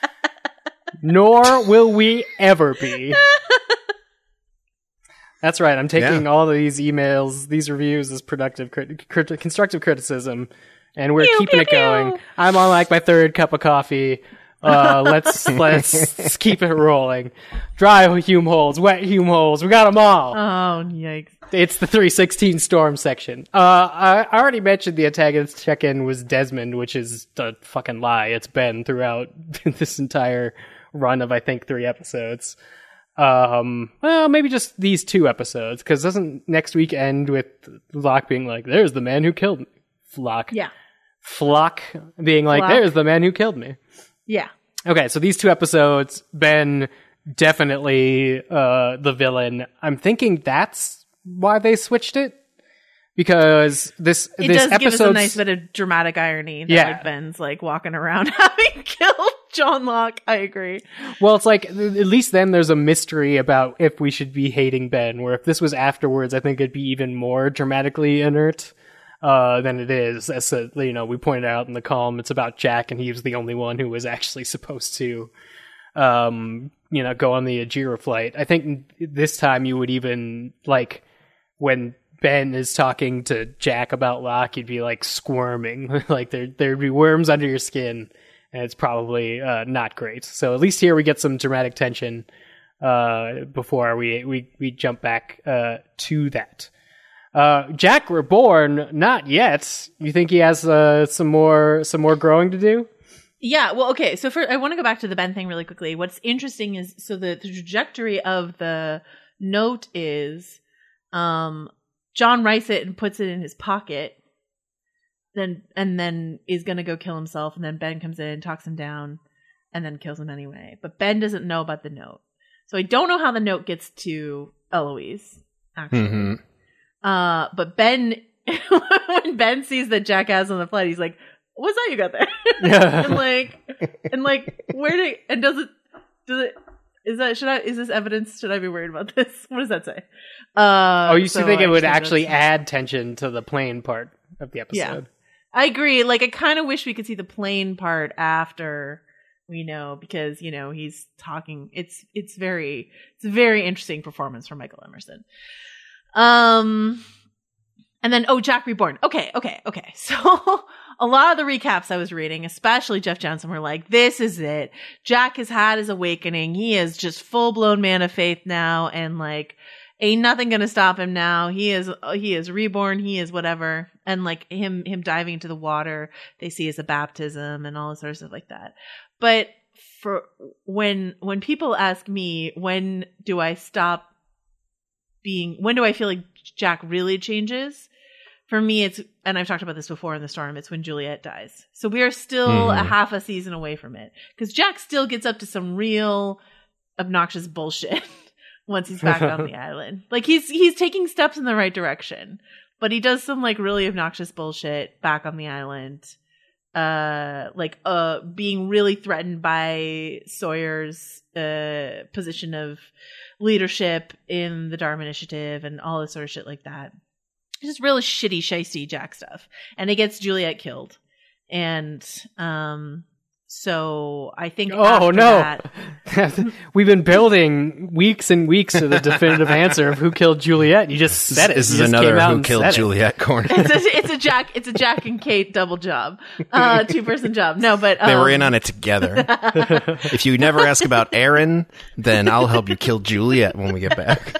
Nor will we ever be. That's right. I'm taking Yeah. all of these emails, these reviews as productive, crit- crit- constructive criticism, and we're Pew, keeping pew, it going. pew. I'm on like my third cup of coffee. Uh, let's let's keep it rolling. Dry Hume holes, wet Hume holes. We got them all. Oh, yikes. It's the three sixteen Storm section. Uh, I I already mentioned the antagonist check-in was Desmond, which is a fucking lie. It's been throughout this entire run of, I think, three episodes. Um, well, maybe just these two episodes, because doesn't next week end with Locke being like, there's the man who killed me? Flock. Yeah. Flock being like, Flock. there's the man who killed me. Yeah. Okay, so these two episodes, Ben definitely uh, the villain. I'm thinking that's why they switched it, because this It this does give us a episode's- nice bit of dramatic irony that Yeah. like Ben's like walking around having killed John Locke. I agree. Well, it's like, at least then there's a mystery about if we should be hating Ben, where if this was afterwards, I think it'd be even more dramatically inert uh, than it is. As a, you know, we pointed out in the column, it's about Jack, and he was the only one who was actually supposed to, um, you know, go on the Ajira flight. I think this time you would even, like, when Ben is talking to Jack about Locke, you'd be like squirming, like there there'd be worms under your skin, and it's probably uh, not great. So at least here we get some dramatic tension uh, before we, we we jump back uh, to that. Uh, Jack Reborn, not yet. You think he has uh, some more some more growing to do? Yeah, well, okay. So for, I want to go back to the Ben thing really quickly. What's interesting is so the, the trajectory of the note is. Um, John writes it and puts it in his pocket, then and then is going to go kill himself, and then Ben comes in, talks him down, and then kills him anyway. But Ben doesn't know about the note. So I don't know how the note gets to Eloise, actually. Mm-hmm. Uh, but Ben, when Ben sees that Jack has on the flight, he's like, what's that you got there? Yeah. and like, and like, where did, and does it, does it, Is that should I is this evidence? Should I be worried about this? What does that say? Uh, oh, you so think it would actually actually add tension to the plane part of the episode? Yeah, I agree. Like, I kind of wish we could see the plane part after we know, because you know he's talking. It's it's very it's a very interesting performance from Michael Emerson. Um, and then oh, Jack Reborn. Okay, okay, okay. So. A lot of the recaps I was reading, especially Jeff Johnson, were like, this is it. Jack has had his awakening. He is just full-blown man of faith now, and like, ain't nothing gonna stop him now. He is, he is reborn. He is whatever. And like him, him diving into the water, they see as a baptism and all this sort of stuff like that. But for when, when people ask me, when do I stop being, when do I feel like Jack really changes? For me, it's, and I've talked about this before in the storm, it's when Juliet dies. So we are still mm. a half a season away from it. Because Jack still gets up to some real obnoxious bullshit once he's back on the island. Like, he's he's taking steps in the right direction. But he does some, like, really obnoxious bullshit back on the island. Uh, like, uh, being really threatened by Sawyer's uh, position of leadership in the Dharma Initiative and all this sort of shit like that. Just really shitty, shisty Jack stuff. And it gets Juliet killed. And um, so I think oh, after no. that... We've been building weeks and weeks to the definitive answer of who killed Juliet. You just said it. This you is another who killed Juliet corner. It's a, it's a Jack It's a Jack and Kate double job. Uh, two-person job. No, but... Um, they were in on it together. If you never ask about Aaron, then I'll help you kill Juliet when we get back.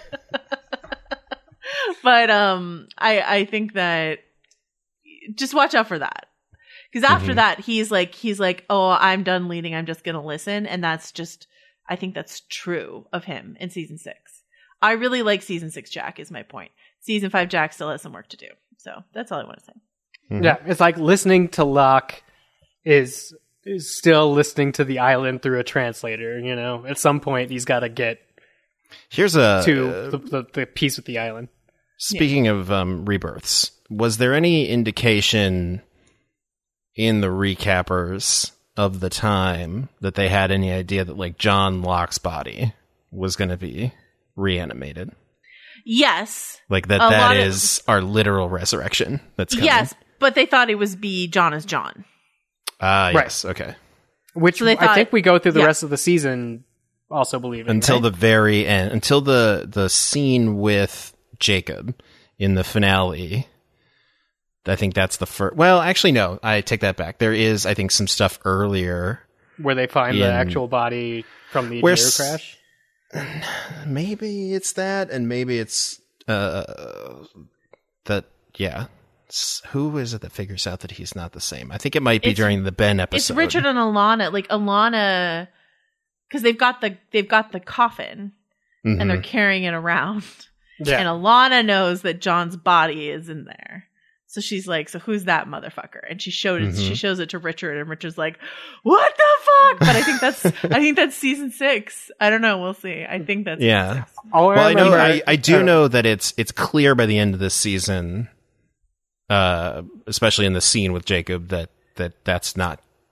But um, I I think that just watch out for that, because after mm-hmm. that he's like he's like oh, I'm done leading, I'm just gonna listen, and that's just, I think that's true of him in season six. I really like season six Jack, is my point. Season five Jack still has some work to do, so that's all I want to say. Mm-hmm. Yeah, it's like listening to Locke is is still listening to the island through a translator. You know, at some point he's got to get here's a to uh, the, the, the piece with the island. Speaking yeah. of um, rebirths, was there any indication in the recappers of the time that they had any idea that, like, John Locke's body was going to be reanimated? Yes. Like, that that is of... our literal resurrection that's coming? Yes, but they thought it was be John as John. Ah, uh, right. yes, okay. Which so they thought, I think we go through the yeah. rest of the season also believing. Until right? the very end. Until the, the scene with Jacob in the finale. I think that's the first. Well, actually, no. I take that back. There is, I think, some stuff earlier where they find in, the actual body from the Ajira crash. Maybe it's that, and maybe it's uh, that. Yeah, who is it that figures out that he's not the same? I think it might be it's, during the Ben episode. It's Richard and Alana. Like Alana, because they've got the they've got the coffin, mm-hmm. and they're carrying it around. Yeah. And Alana knows that John's body is in there. So she's like, so who's that motherfucker? And she showed it, mm-hmm. she shows it to Richard, and Richard's like, what the fuck? But I think that's I think that's season six. I don't know, we'll see. I think that's yeah. season six. Oh, well, I, I know I, I do know that it's it's clear by the end of this season, uh, especially in the scene with Jacob, that, that that's not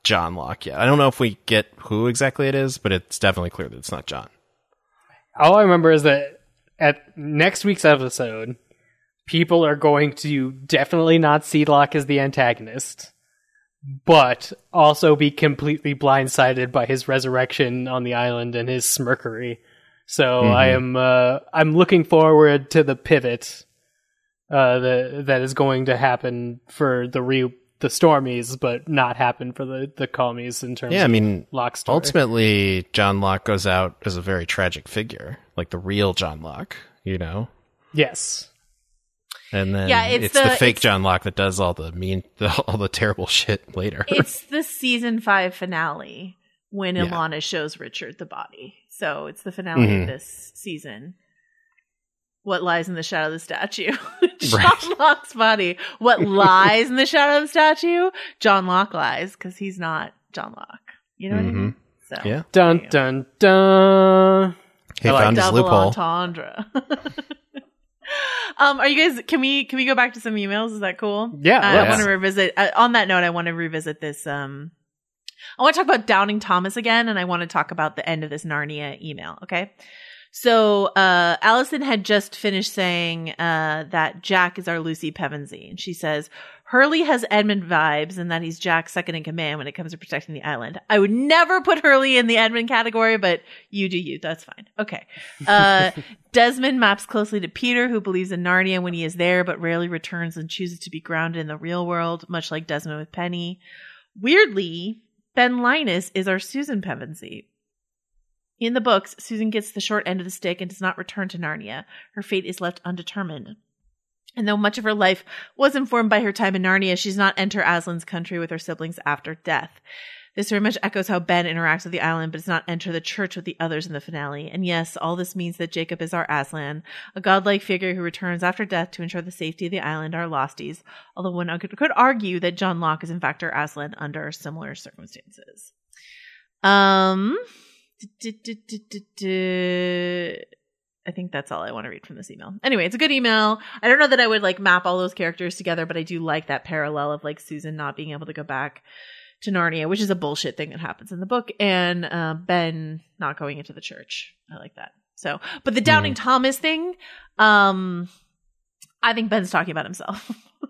John Locke yet. I don't know if we get who exactly it is, but it's definitely clear that it's not John. All I remember is that at next week's episode, people are going to definitely not see Locke as the antagonist, but also be completely blindsided by his resurrection on the island and his smirkery. So mm-hmm. I am uh, I'm looking forward to the pivot uh, that that is going to happen for the re the Stormies, but not happen for the the Calmies in terms. Yeah, I mean, of Locke's story. Ultimately, John Locke goes out as a very tragic figure, like the real John Locke, you know. Yes. And then yeah, it's, it's the, the fake it's, John Locke that does all the mean, the, all the terrible shit later. It's the season five finale when Yeah. Ilana shows Richard the body. So it's the finale Mhm. of this season. What lies in the shadow of the statue? John Right. Locke's body. What lies in the shadow of the statue? John Locke lies because he's not John Locke. You know what I mean? So Yeah. Dun there you go. dun dun. He I like found his Double loophole. entendre. um, are you guys? Can we can we go back to some emails? Is that cool? Yeah, Uh, I let's. want to revisit. Uh, on that note, I want to revisit this. Um, I want to talk about Doubting Thomas again, and I want to talk about the end of this Narnia email. Okay. So uh, Allison had just finished saying uh, that Jack is our Lucy Pevensey, and she says Hurley has Edmund vibes, and that he's Jack's second in command when it comes to protecting the island. I would never put Hurley in the Edmund category, but you do you. That's fine. Okay. Uh, Desmond maps closely to Peter, who believes in Narnia when he is there, but rarely returns and chooses to be grounded in the real world, much like Desmond with Penny. Weirdly, Ben Linus is our Susan Pevensey. In the books, Susan gets the short end of the stick and does not return to Narnia. Her fate is left undetermined. And though much of her life was informed by her time in Narnia, she does not enter Aslan's country with her siblings after death. This very much echoes how Ben interacts with the island, but does not enter the church with the others in the finale. And yes, all this means that Jacob is our Aslan, a godlike figure who returns after death to ensure the safety of the island, our losties. Although one could, could argue that John Locke is in fact our Aslan under similar circumstances. Um... I think that's all I want to read from this email. Anyway, it's a good email. I don't know that I would like map all those characters together, but I do like that parallel of like Susan not being able to go back to Narnia, which is a bullshit thing that happens in the book, and uh, Ben not going into the church. I like that. So, but the Doubting mm. Thomas thing, um, I think Ben's talking about himself.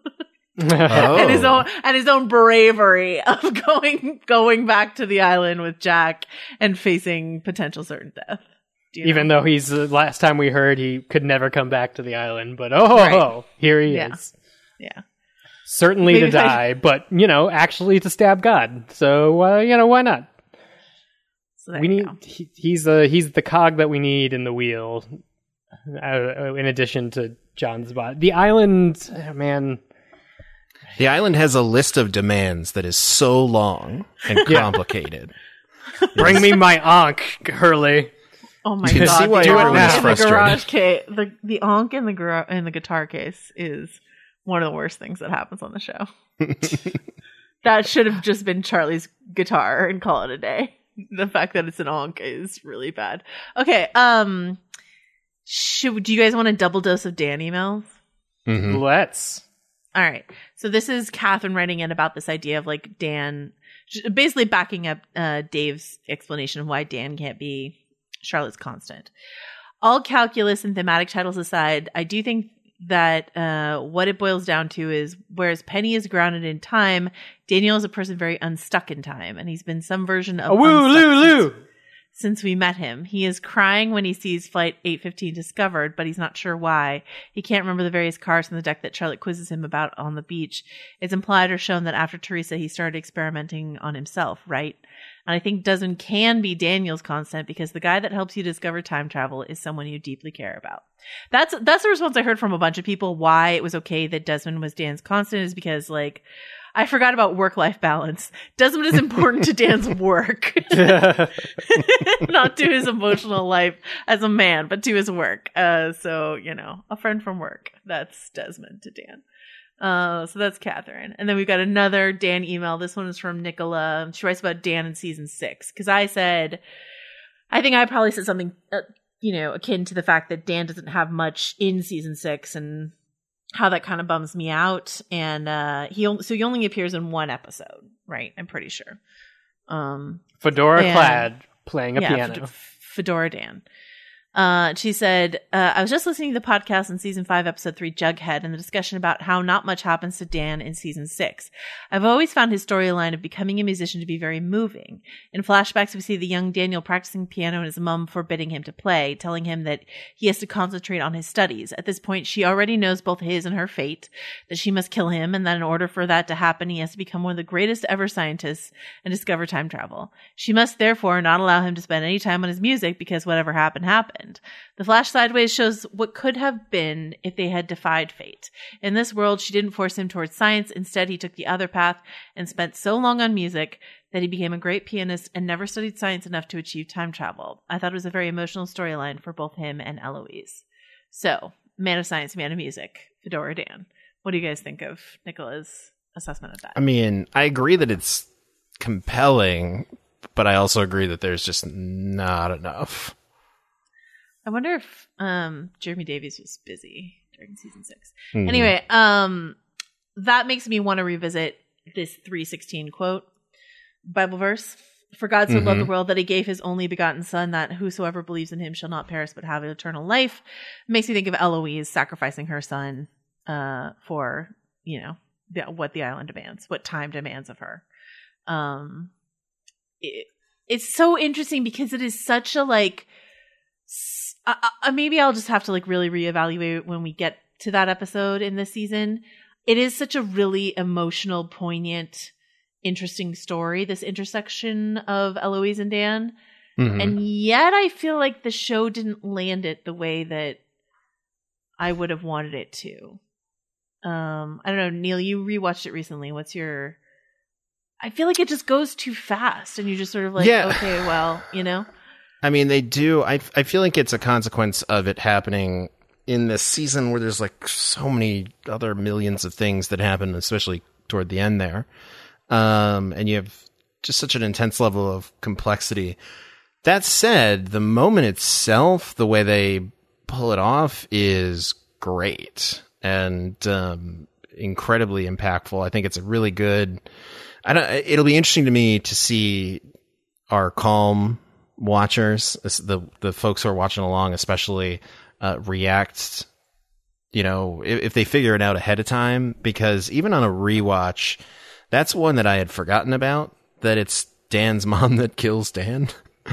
Oh. and his own and his own bravery of going going back to the island with Jack and facing potential certain death. Do you Even know? though he's the last time we heard he could never come back to the island, but oh, Right. oh here he Yeah. is. Yeah. Certainly Maybe to if I- die, but you know, actually to stab God. So uh, you know, why not? So there We you need. go. He, he's the he's the cog that we need in the wheel. Uh, in addition to John's body, the island, oh, man. The island has a list of demands that is so long and Yeah. complicated. Bring me my Ankh, Hurley. Oh my You can god! see why the everyone Ankh is in the frustrated. garage case, the the Ankh in the gar- in the guitar case is one of the worst things that happens on the show. That should have just been Charlie's guitar and call it a day. The fact that it's an Ankh is really bad. Okay, um, should do you guys want a double dose of Dan emails? Mhm. Let's. All right. So this is Catherine writing in about this idea of like Dan, basically backing up uh, Dave's explanation of why Dan can't be Charlotte's constant. All calculus and thematic titles aside, I do think that uh, what it boils down to is whereas Penny is grounded in time, Daniel is a person very unstuck in time, and he's been some version of Oh, woo, unstuck loo, since- loo. since we met him. He is crying when he sees Flight eight fifteen discovered, but he's not sure why. He can't remember the various cars on the deck that Charlotte quizzes him about on the beach. It's implied or shown that after Teresa, he started experimenting on himself, right? And I think Desmond can be Daniel's constant because the guy that helps you discover time travel is someone you deeply care about. That's that's the response I heard from a bunch of people. Why it was okay that Desmond was Dan's constant is because, like, I forgot about work-life balance. Desmond is important to Dan's work. Not to his emotional life as a man, but to his work. Uh, so, you know, a friend from work. That's Desmond to Dan. Uh, so that's Catherine. And then we've got another Dan email. This one is from Nicola. She writes about Dan in season six. Because I said, I think I probably said something, uh, you know, akin to the fact that Dan doesn't have much in season six. And how that kind of bums me out. And uh, he on- so he only appears in one episode, right? I'm pretty sure. Um, Fedora and- clad, playing a yeah, piano. Fed- Fedora Dan. Uh, she said, uh, I was just listening to the podcast in season five, episode three, Jughead, and the discussion about how not much happens to Dan in season six. I've always found his storyline of becoming a musician to be very moving. In flashbacks, we see the young Daniel practicing piano and his mom forbidding him to play, telling him that he has to concentrate on his studies. At this point, she already knows both his and her fate, that she must kill him, and that in order for that to happen, he has to become one of the greatest ever scientists and discover time travel. She must therefore not allow him to spend any time on his music because whatever happened, happened. The flash sideways shows what could have been if they had defied fate. In this world, she didn't force him towards science. Instead, he took the other path and spent so long on music that he became a great pianist and never studied science enough to achieve time travel. I thought it was a very emotional storyline for both him and Eloise. So, man of science, man of music, Fedora Dan. What do you guys think of Nicola's assessment of that? I mean, I agree that it's compelling, but I also agree that there's just not enough. I wonder if um, Jeremy Davies was busy during season six. Mm-hmm. Anyway, um, that makes me want to revisit this three sixteen quote, Bible verse. For God so Mm-hmm. loved the world that he gave his only begotten son, that whosoever believes in him shall not perish but have eternal life. Makes me think of Eloise sacrificing her son uh, for, you know, the, what the island demands, what time demands of her. Um, it, it's so interesting because it is such a like... Uh, uh, maybe I'll just have to like really reevaluate when we get to that episode in this season. It is such a really emotional, poignant, interesting story, this intersection of Eloise and Dan. Mm-hmm. And yet I feel like the show didn't land it the way that I would have wanted it to. Um, I don't know, Neil, you rewatched it recently. What's your... I feel like it just goes too fast and you're just sort of like, Yeah. okay, well, you know? I mean, they do. I, I feel like it's a consequence of it happening in this season where there's like so many other millions of things that happen, especially toward the end there. Um, and you have just such an intense level of complexity. That said, the moment itself, the way they pull it off is great and um, incredibly impactful. I think it's a really good... I don't, it'll be interesting to me to see our calm watchers, the the folks who are watching along, especially uh, react. You know, if, if they figure it out ahead of time, because even on a rewatch, that's one that I had forgotten about. That it's Dan's mom that kills Dan,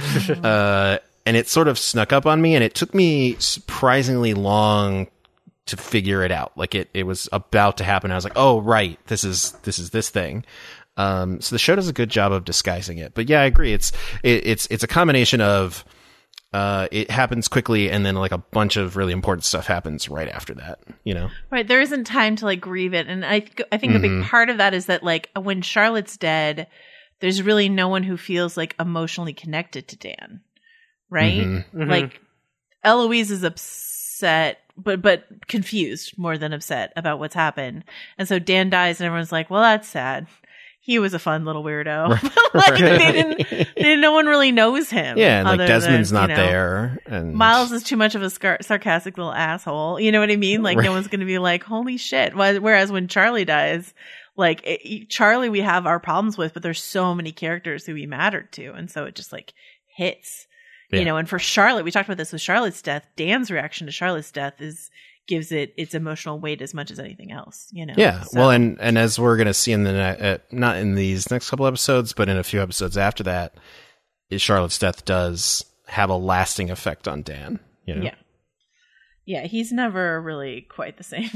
uh, and it sort of snuck up on me, and it took me surprisingly long to figure it out. Like it, it was about to happen. I was like, oh right, this is this is this thing. Um, so the show does a good job of disguising it, but yeah, I agree. It's, it, it's, it's a combination of, uh, it happens quickly and then like a bunch of really important stuff happens right after that, you know? Right. There isn't time to like grieve it. And I, th- I think mm-hmm. a big part of that is that like when Charlotte's dead, there's really no one who feels like emotionally connected to Dan. Right. Mm-hmm. Mm-hmm. Like Eloise is upset, but, but confused more than upset about what's happened. And so Dan dies and everyone's like, well, that's sad. He was a fun little weirdo. Right. like they didn't, they didn't, no one really knows him. Yeah, and like Desmond's than, not you know, there, and Miles is too much of a scar- sarcastic little asshole. You know what I mean? Like right. no one's going to be like, "Holy shit!" Whereas when Charlie dies, like it, Charlie, we have our problems with, but there's so many characters who we mattered to, and so it just like hits. Yeah. You know, and for Charlotte, we talked about this with Charlotte's death. Dan's reaction to Charlotte's death is. Gives it its emotional weight as much as anything else, you know? Yeah. So. Well, and, and as we're going to see in the, uh, not in these next couple episodes, but in a few episodes after that, is Charlotte's death does have a lasting effect on Dan, you know? Yeah. Yeah. He's never really quite the same.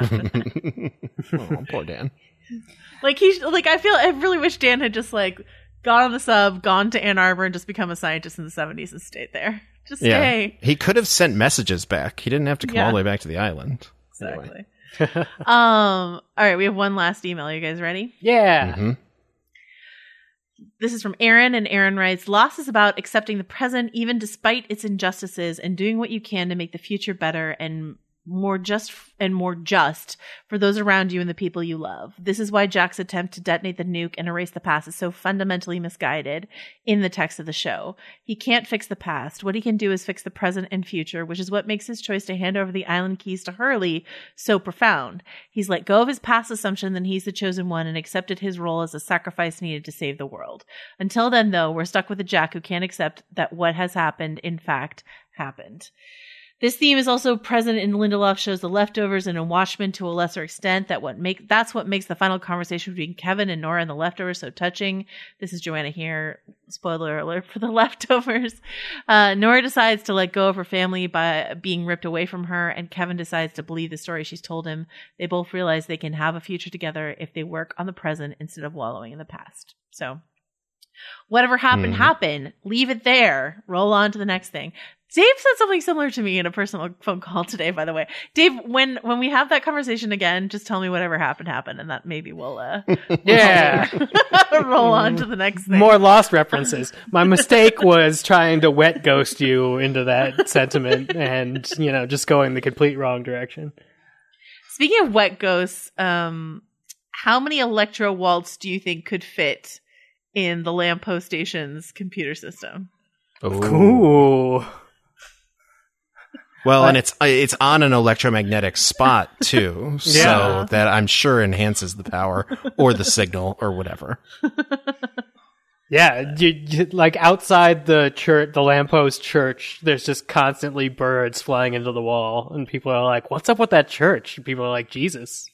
Oh, poor Dan. Like he's like, I feel, I really wish Dan had just like gone on the sub, gone to Ann Arbor and just become a scientist in the seventies and stayed there. Just stay. Yeah. He could have sent messages back. He didn't have to come yeah. all the way back to the island. Exactly. Anyway. um. All right, we have one last email. Are you guys ready? Yeah. Mm-hmm. This is from Aaron, and Aaron writes, "Loss is about accepting the present, even despite its injustices, and doing what you can to make the future better and more just and more just for those around you and the people you love. This is why Jack's attempt to detonate the nuke and erase the past is so fundamentally misguided in the text of the show. He can't fix the past. What he can do is fix the present and future, which is what makes his choice to hand over the island keys to Hurley so profound. He's let go of his past assumption that he's the chosen one and accepted his role as a sacrifice needed to save the world. Until then, though, we're stuck with a Jack who can't accept that what has happened, in fact, happened. This theme is also present in Lindelof's shows The Leftovers and in Watchmen to a lesser extent. That what make that's what makes the final conversation between Kevin and Nora in The Leftovers so touching. This is Joanna here. Spoiler alert for The Leftovers. Uh, Nora decides to let go of her family by being ripped away from her, and Kevin decides to believe the story she's told him. They both realize they can have a future together if they work on the present instead of wallowing in the past. So, whatever happened, mm. happened. Leave it there. Roll on to the next thing. Dave said something similar to me in a personal phone call today, by the way. Dave, when when we have that conversation again, just tell me whatever happened happened, and that maybe we'll uh, yeah roll on to the next thing. More Lost references. My mistake was trying to wet ghost you into that sentiment, and you know, just going the complete wrong direction. Speaking of wet ghosts, um, how many Electro Waltz do you think could fit in the Lamppost Station's computer system? Ooh. Well, and it's it's on an electromagnetic spot too, so Yeah. that I'm sure enhances the power or the signal or whatever. Yeah, you, you, like outside the church, the Lamppost Church, there's just constantly birds flying into the wall, and people are like, "What's up with that church?" And people are like, "Jesus."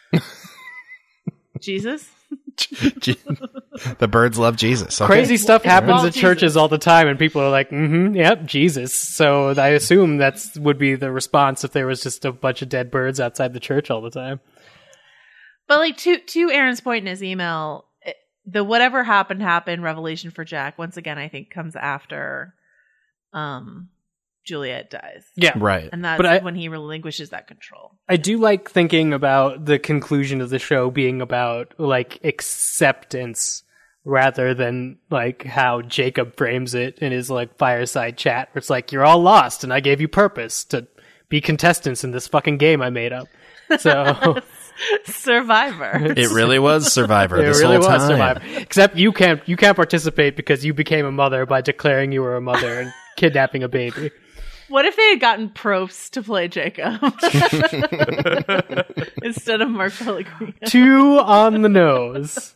Jesus? The birds love Jesus. Okay. Crazy stuff happens Well, at churches Jesus. all the time, and people are like, mm-hmm, yep, Jesus. So I assume that's would be the response if there was just a bunch of dead birds outside the church all the time. But like to to Aaron's point in his email, it- the whatever happened happened revelation for Jack once again I think comes after um Juliet dies. Yeah, Right. And that's But I- when he relinquishes that control. I do like thinking about the conclusion of the show being about like acceptance rather than like how Jacob frames it in his like fireside chat where it's like, you're all lost and I gave you purpose to be contestants in this fucking game I made up. So Survivor. It really was Survivor it this really whole was time. Survivor. Except you can't you can't participate because you became a mother by declaring you were a mother and kidnapping a baby. What if they had gotten Probst to play Jacob instead of Mark Pellegrino? Two on the nose.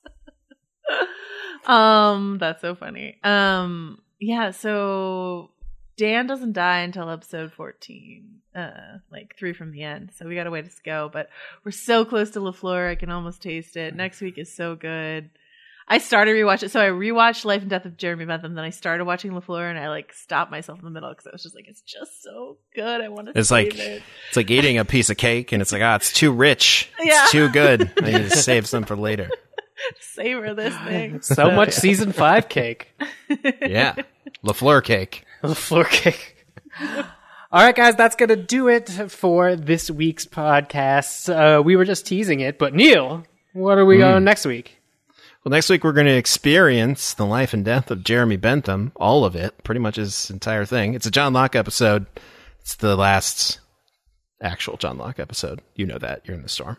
Um, that's so funny. Um, yeah. So Dan doesn't die until episode fourteen, uh, like three from the end. So we got a way to go, but we're so close to LaFleur. I can almost taste it. Next week is so good. I started rewatching. So I rewatched Life and Death of Jeremy Bentham. Then I started watching LaFleur, and I like stopped myself in the middle because I was just like, it's just so good. I want to. It's save like it. it's like eating a piece of cake, and it's like, ah, it's too rich. Yeah. It's too good. I need to save some for later. Savor this thing. So much season five cake. Yeah, LaFleur cake. LaFleur cake. All right, guys, that's going to do it for this week's podcast. Uh, we were just teasing it, but Neil, what are we Mm. on next week? Well, next week we're going to experience the life and death of Jeremy Bentham, all of it, pretty much his entire thing. It's a John Locke episode. It's the last actual John Locke episode. You know that. You're in the storm.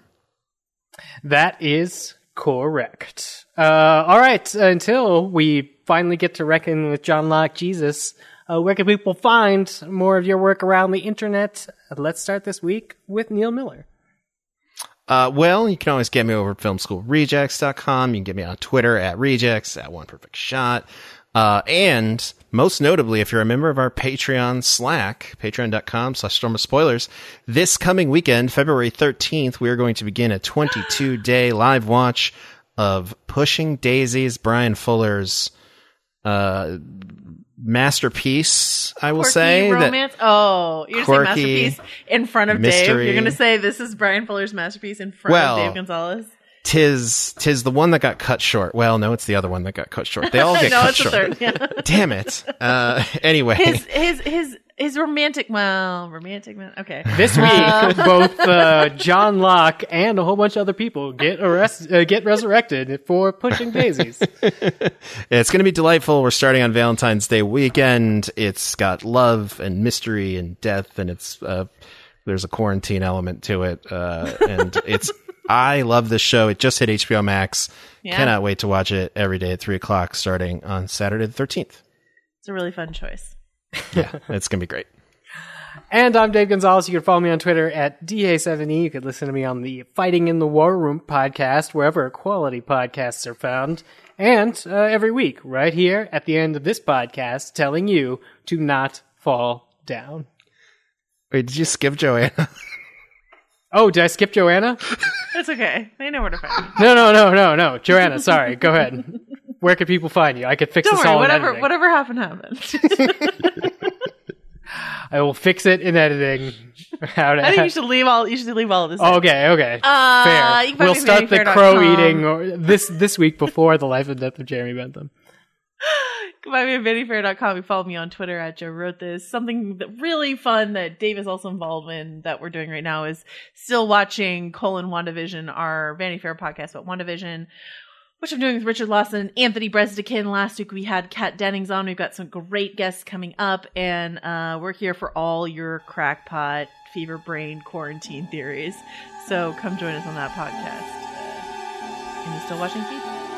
That is correct. Uh, all right, until we finally get to reckon with John Locke Jesus, uh, where can people find more of your work around the internet? Let's start this week with Neil Miller. Uh, well, you can always get me over at film school rejects dot com. You can get me on Twitter at rejects, at one perfect shot. Uh, and most notably, if you're a member of our Patreon Slack, patreon dot com slash storm of spoilers, this coming weekend, February thirteenth, we are going to begin a twenty-two day live watch of Pushing Daisies, Brian Fuller's, uh, masterpiece, I will Quirky say. romance. That Oh, you're saying quirky masterpiece in front of Dave. mystery. You're going to say this is Brian Fuller's masterpiece in front Well, of Dave Gonzalez. tis tis the one that got cut short. Well, no, it's the other one that got cut short. They all get no, cut it's short. the third. Yeah. Damn it. Uh, anyway. His his his his romantic. Well, romantic man. Okay. This week, both uh, John Locke and a whole bunch of other people get arrest- uh, get resurrected for Pushing Daisies. It's going to be delightful. We're starting on Valentine's Day weekend. It's got love and mystery and death, and it's uh, There's a quarantine element to it, uh, and it's. I love this show. It just hit H B O Max. Yeah. Cannot wait to watch it every day at three o'clock, starting on Saturday the thirteenth. It's a really fun choice. Yeah, it's gonna be great. And I'm Dave Gonzalez. You can follow me on Twitter at D A seven E. You can listen to me on the Fighting in the War Room podcast, wherever quality podcasts are found. And uh, every week, right here at the end of this podcast, telling you to not fall down. Wait, did you skip Joanna? Oh, did I skip Joanna? It's okay. They know where to find me. No, no, no, no, no. Joanna, sorry. Go ahead. Where can people find you? I could fix Don't this worry. all in Whatever, editing. whatever happened, happened. I will fix it in editing. How to I think you should leave all. You should leave all of this. in. Okay, okay. Uh, Fair. you can find We'll me at start the vanity fair dot crow com. eating or this this week before the life and death of Jeremy Bentham. You can find me at vanity fair dot com. You follow me on Twitter at Joe Wrote This. Something that really fun that Dave is also involved in that we're doing right now is still watching colon WandaVision, our Vanity Fair podcast about WandaVision, which I'm doing with Richard Lawson, Anthony Bresdikin. Last week we had Kat Dennings on. We've got some great guests coming up, and uh, we're here for all your crackpot, fever brain, quarantine theories. So come join us on that podcast. Uh, and you still watching Feed?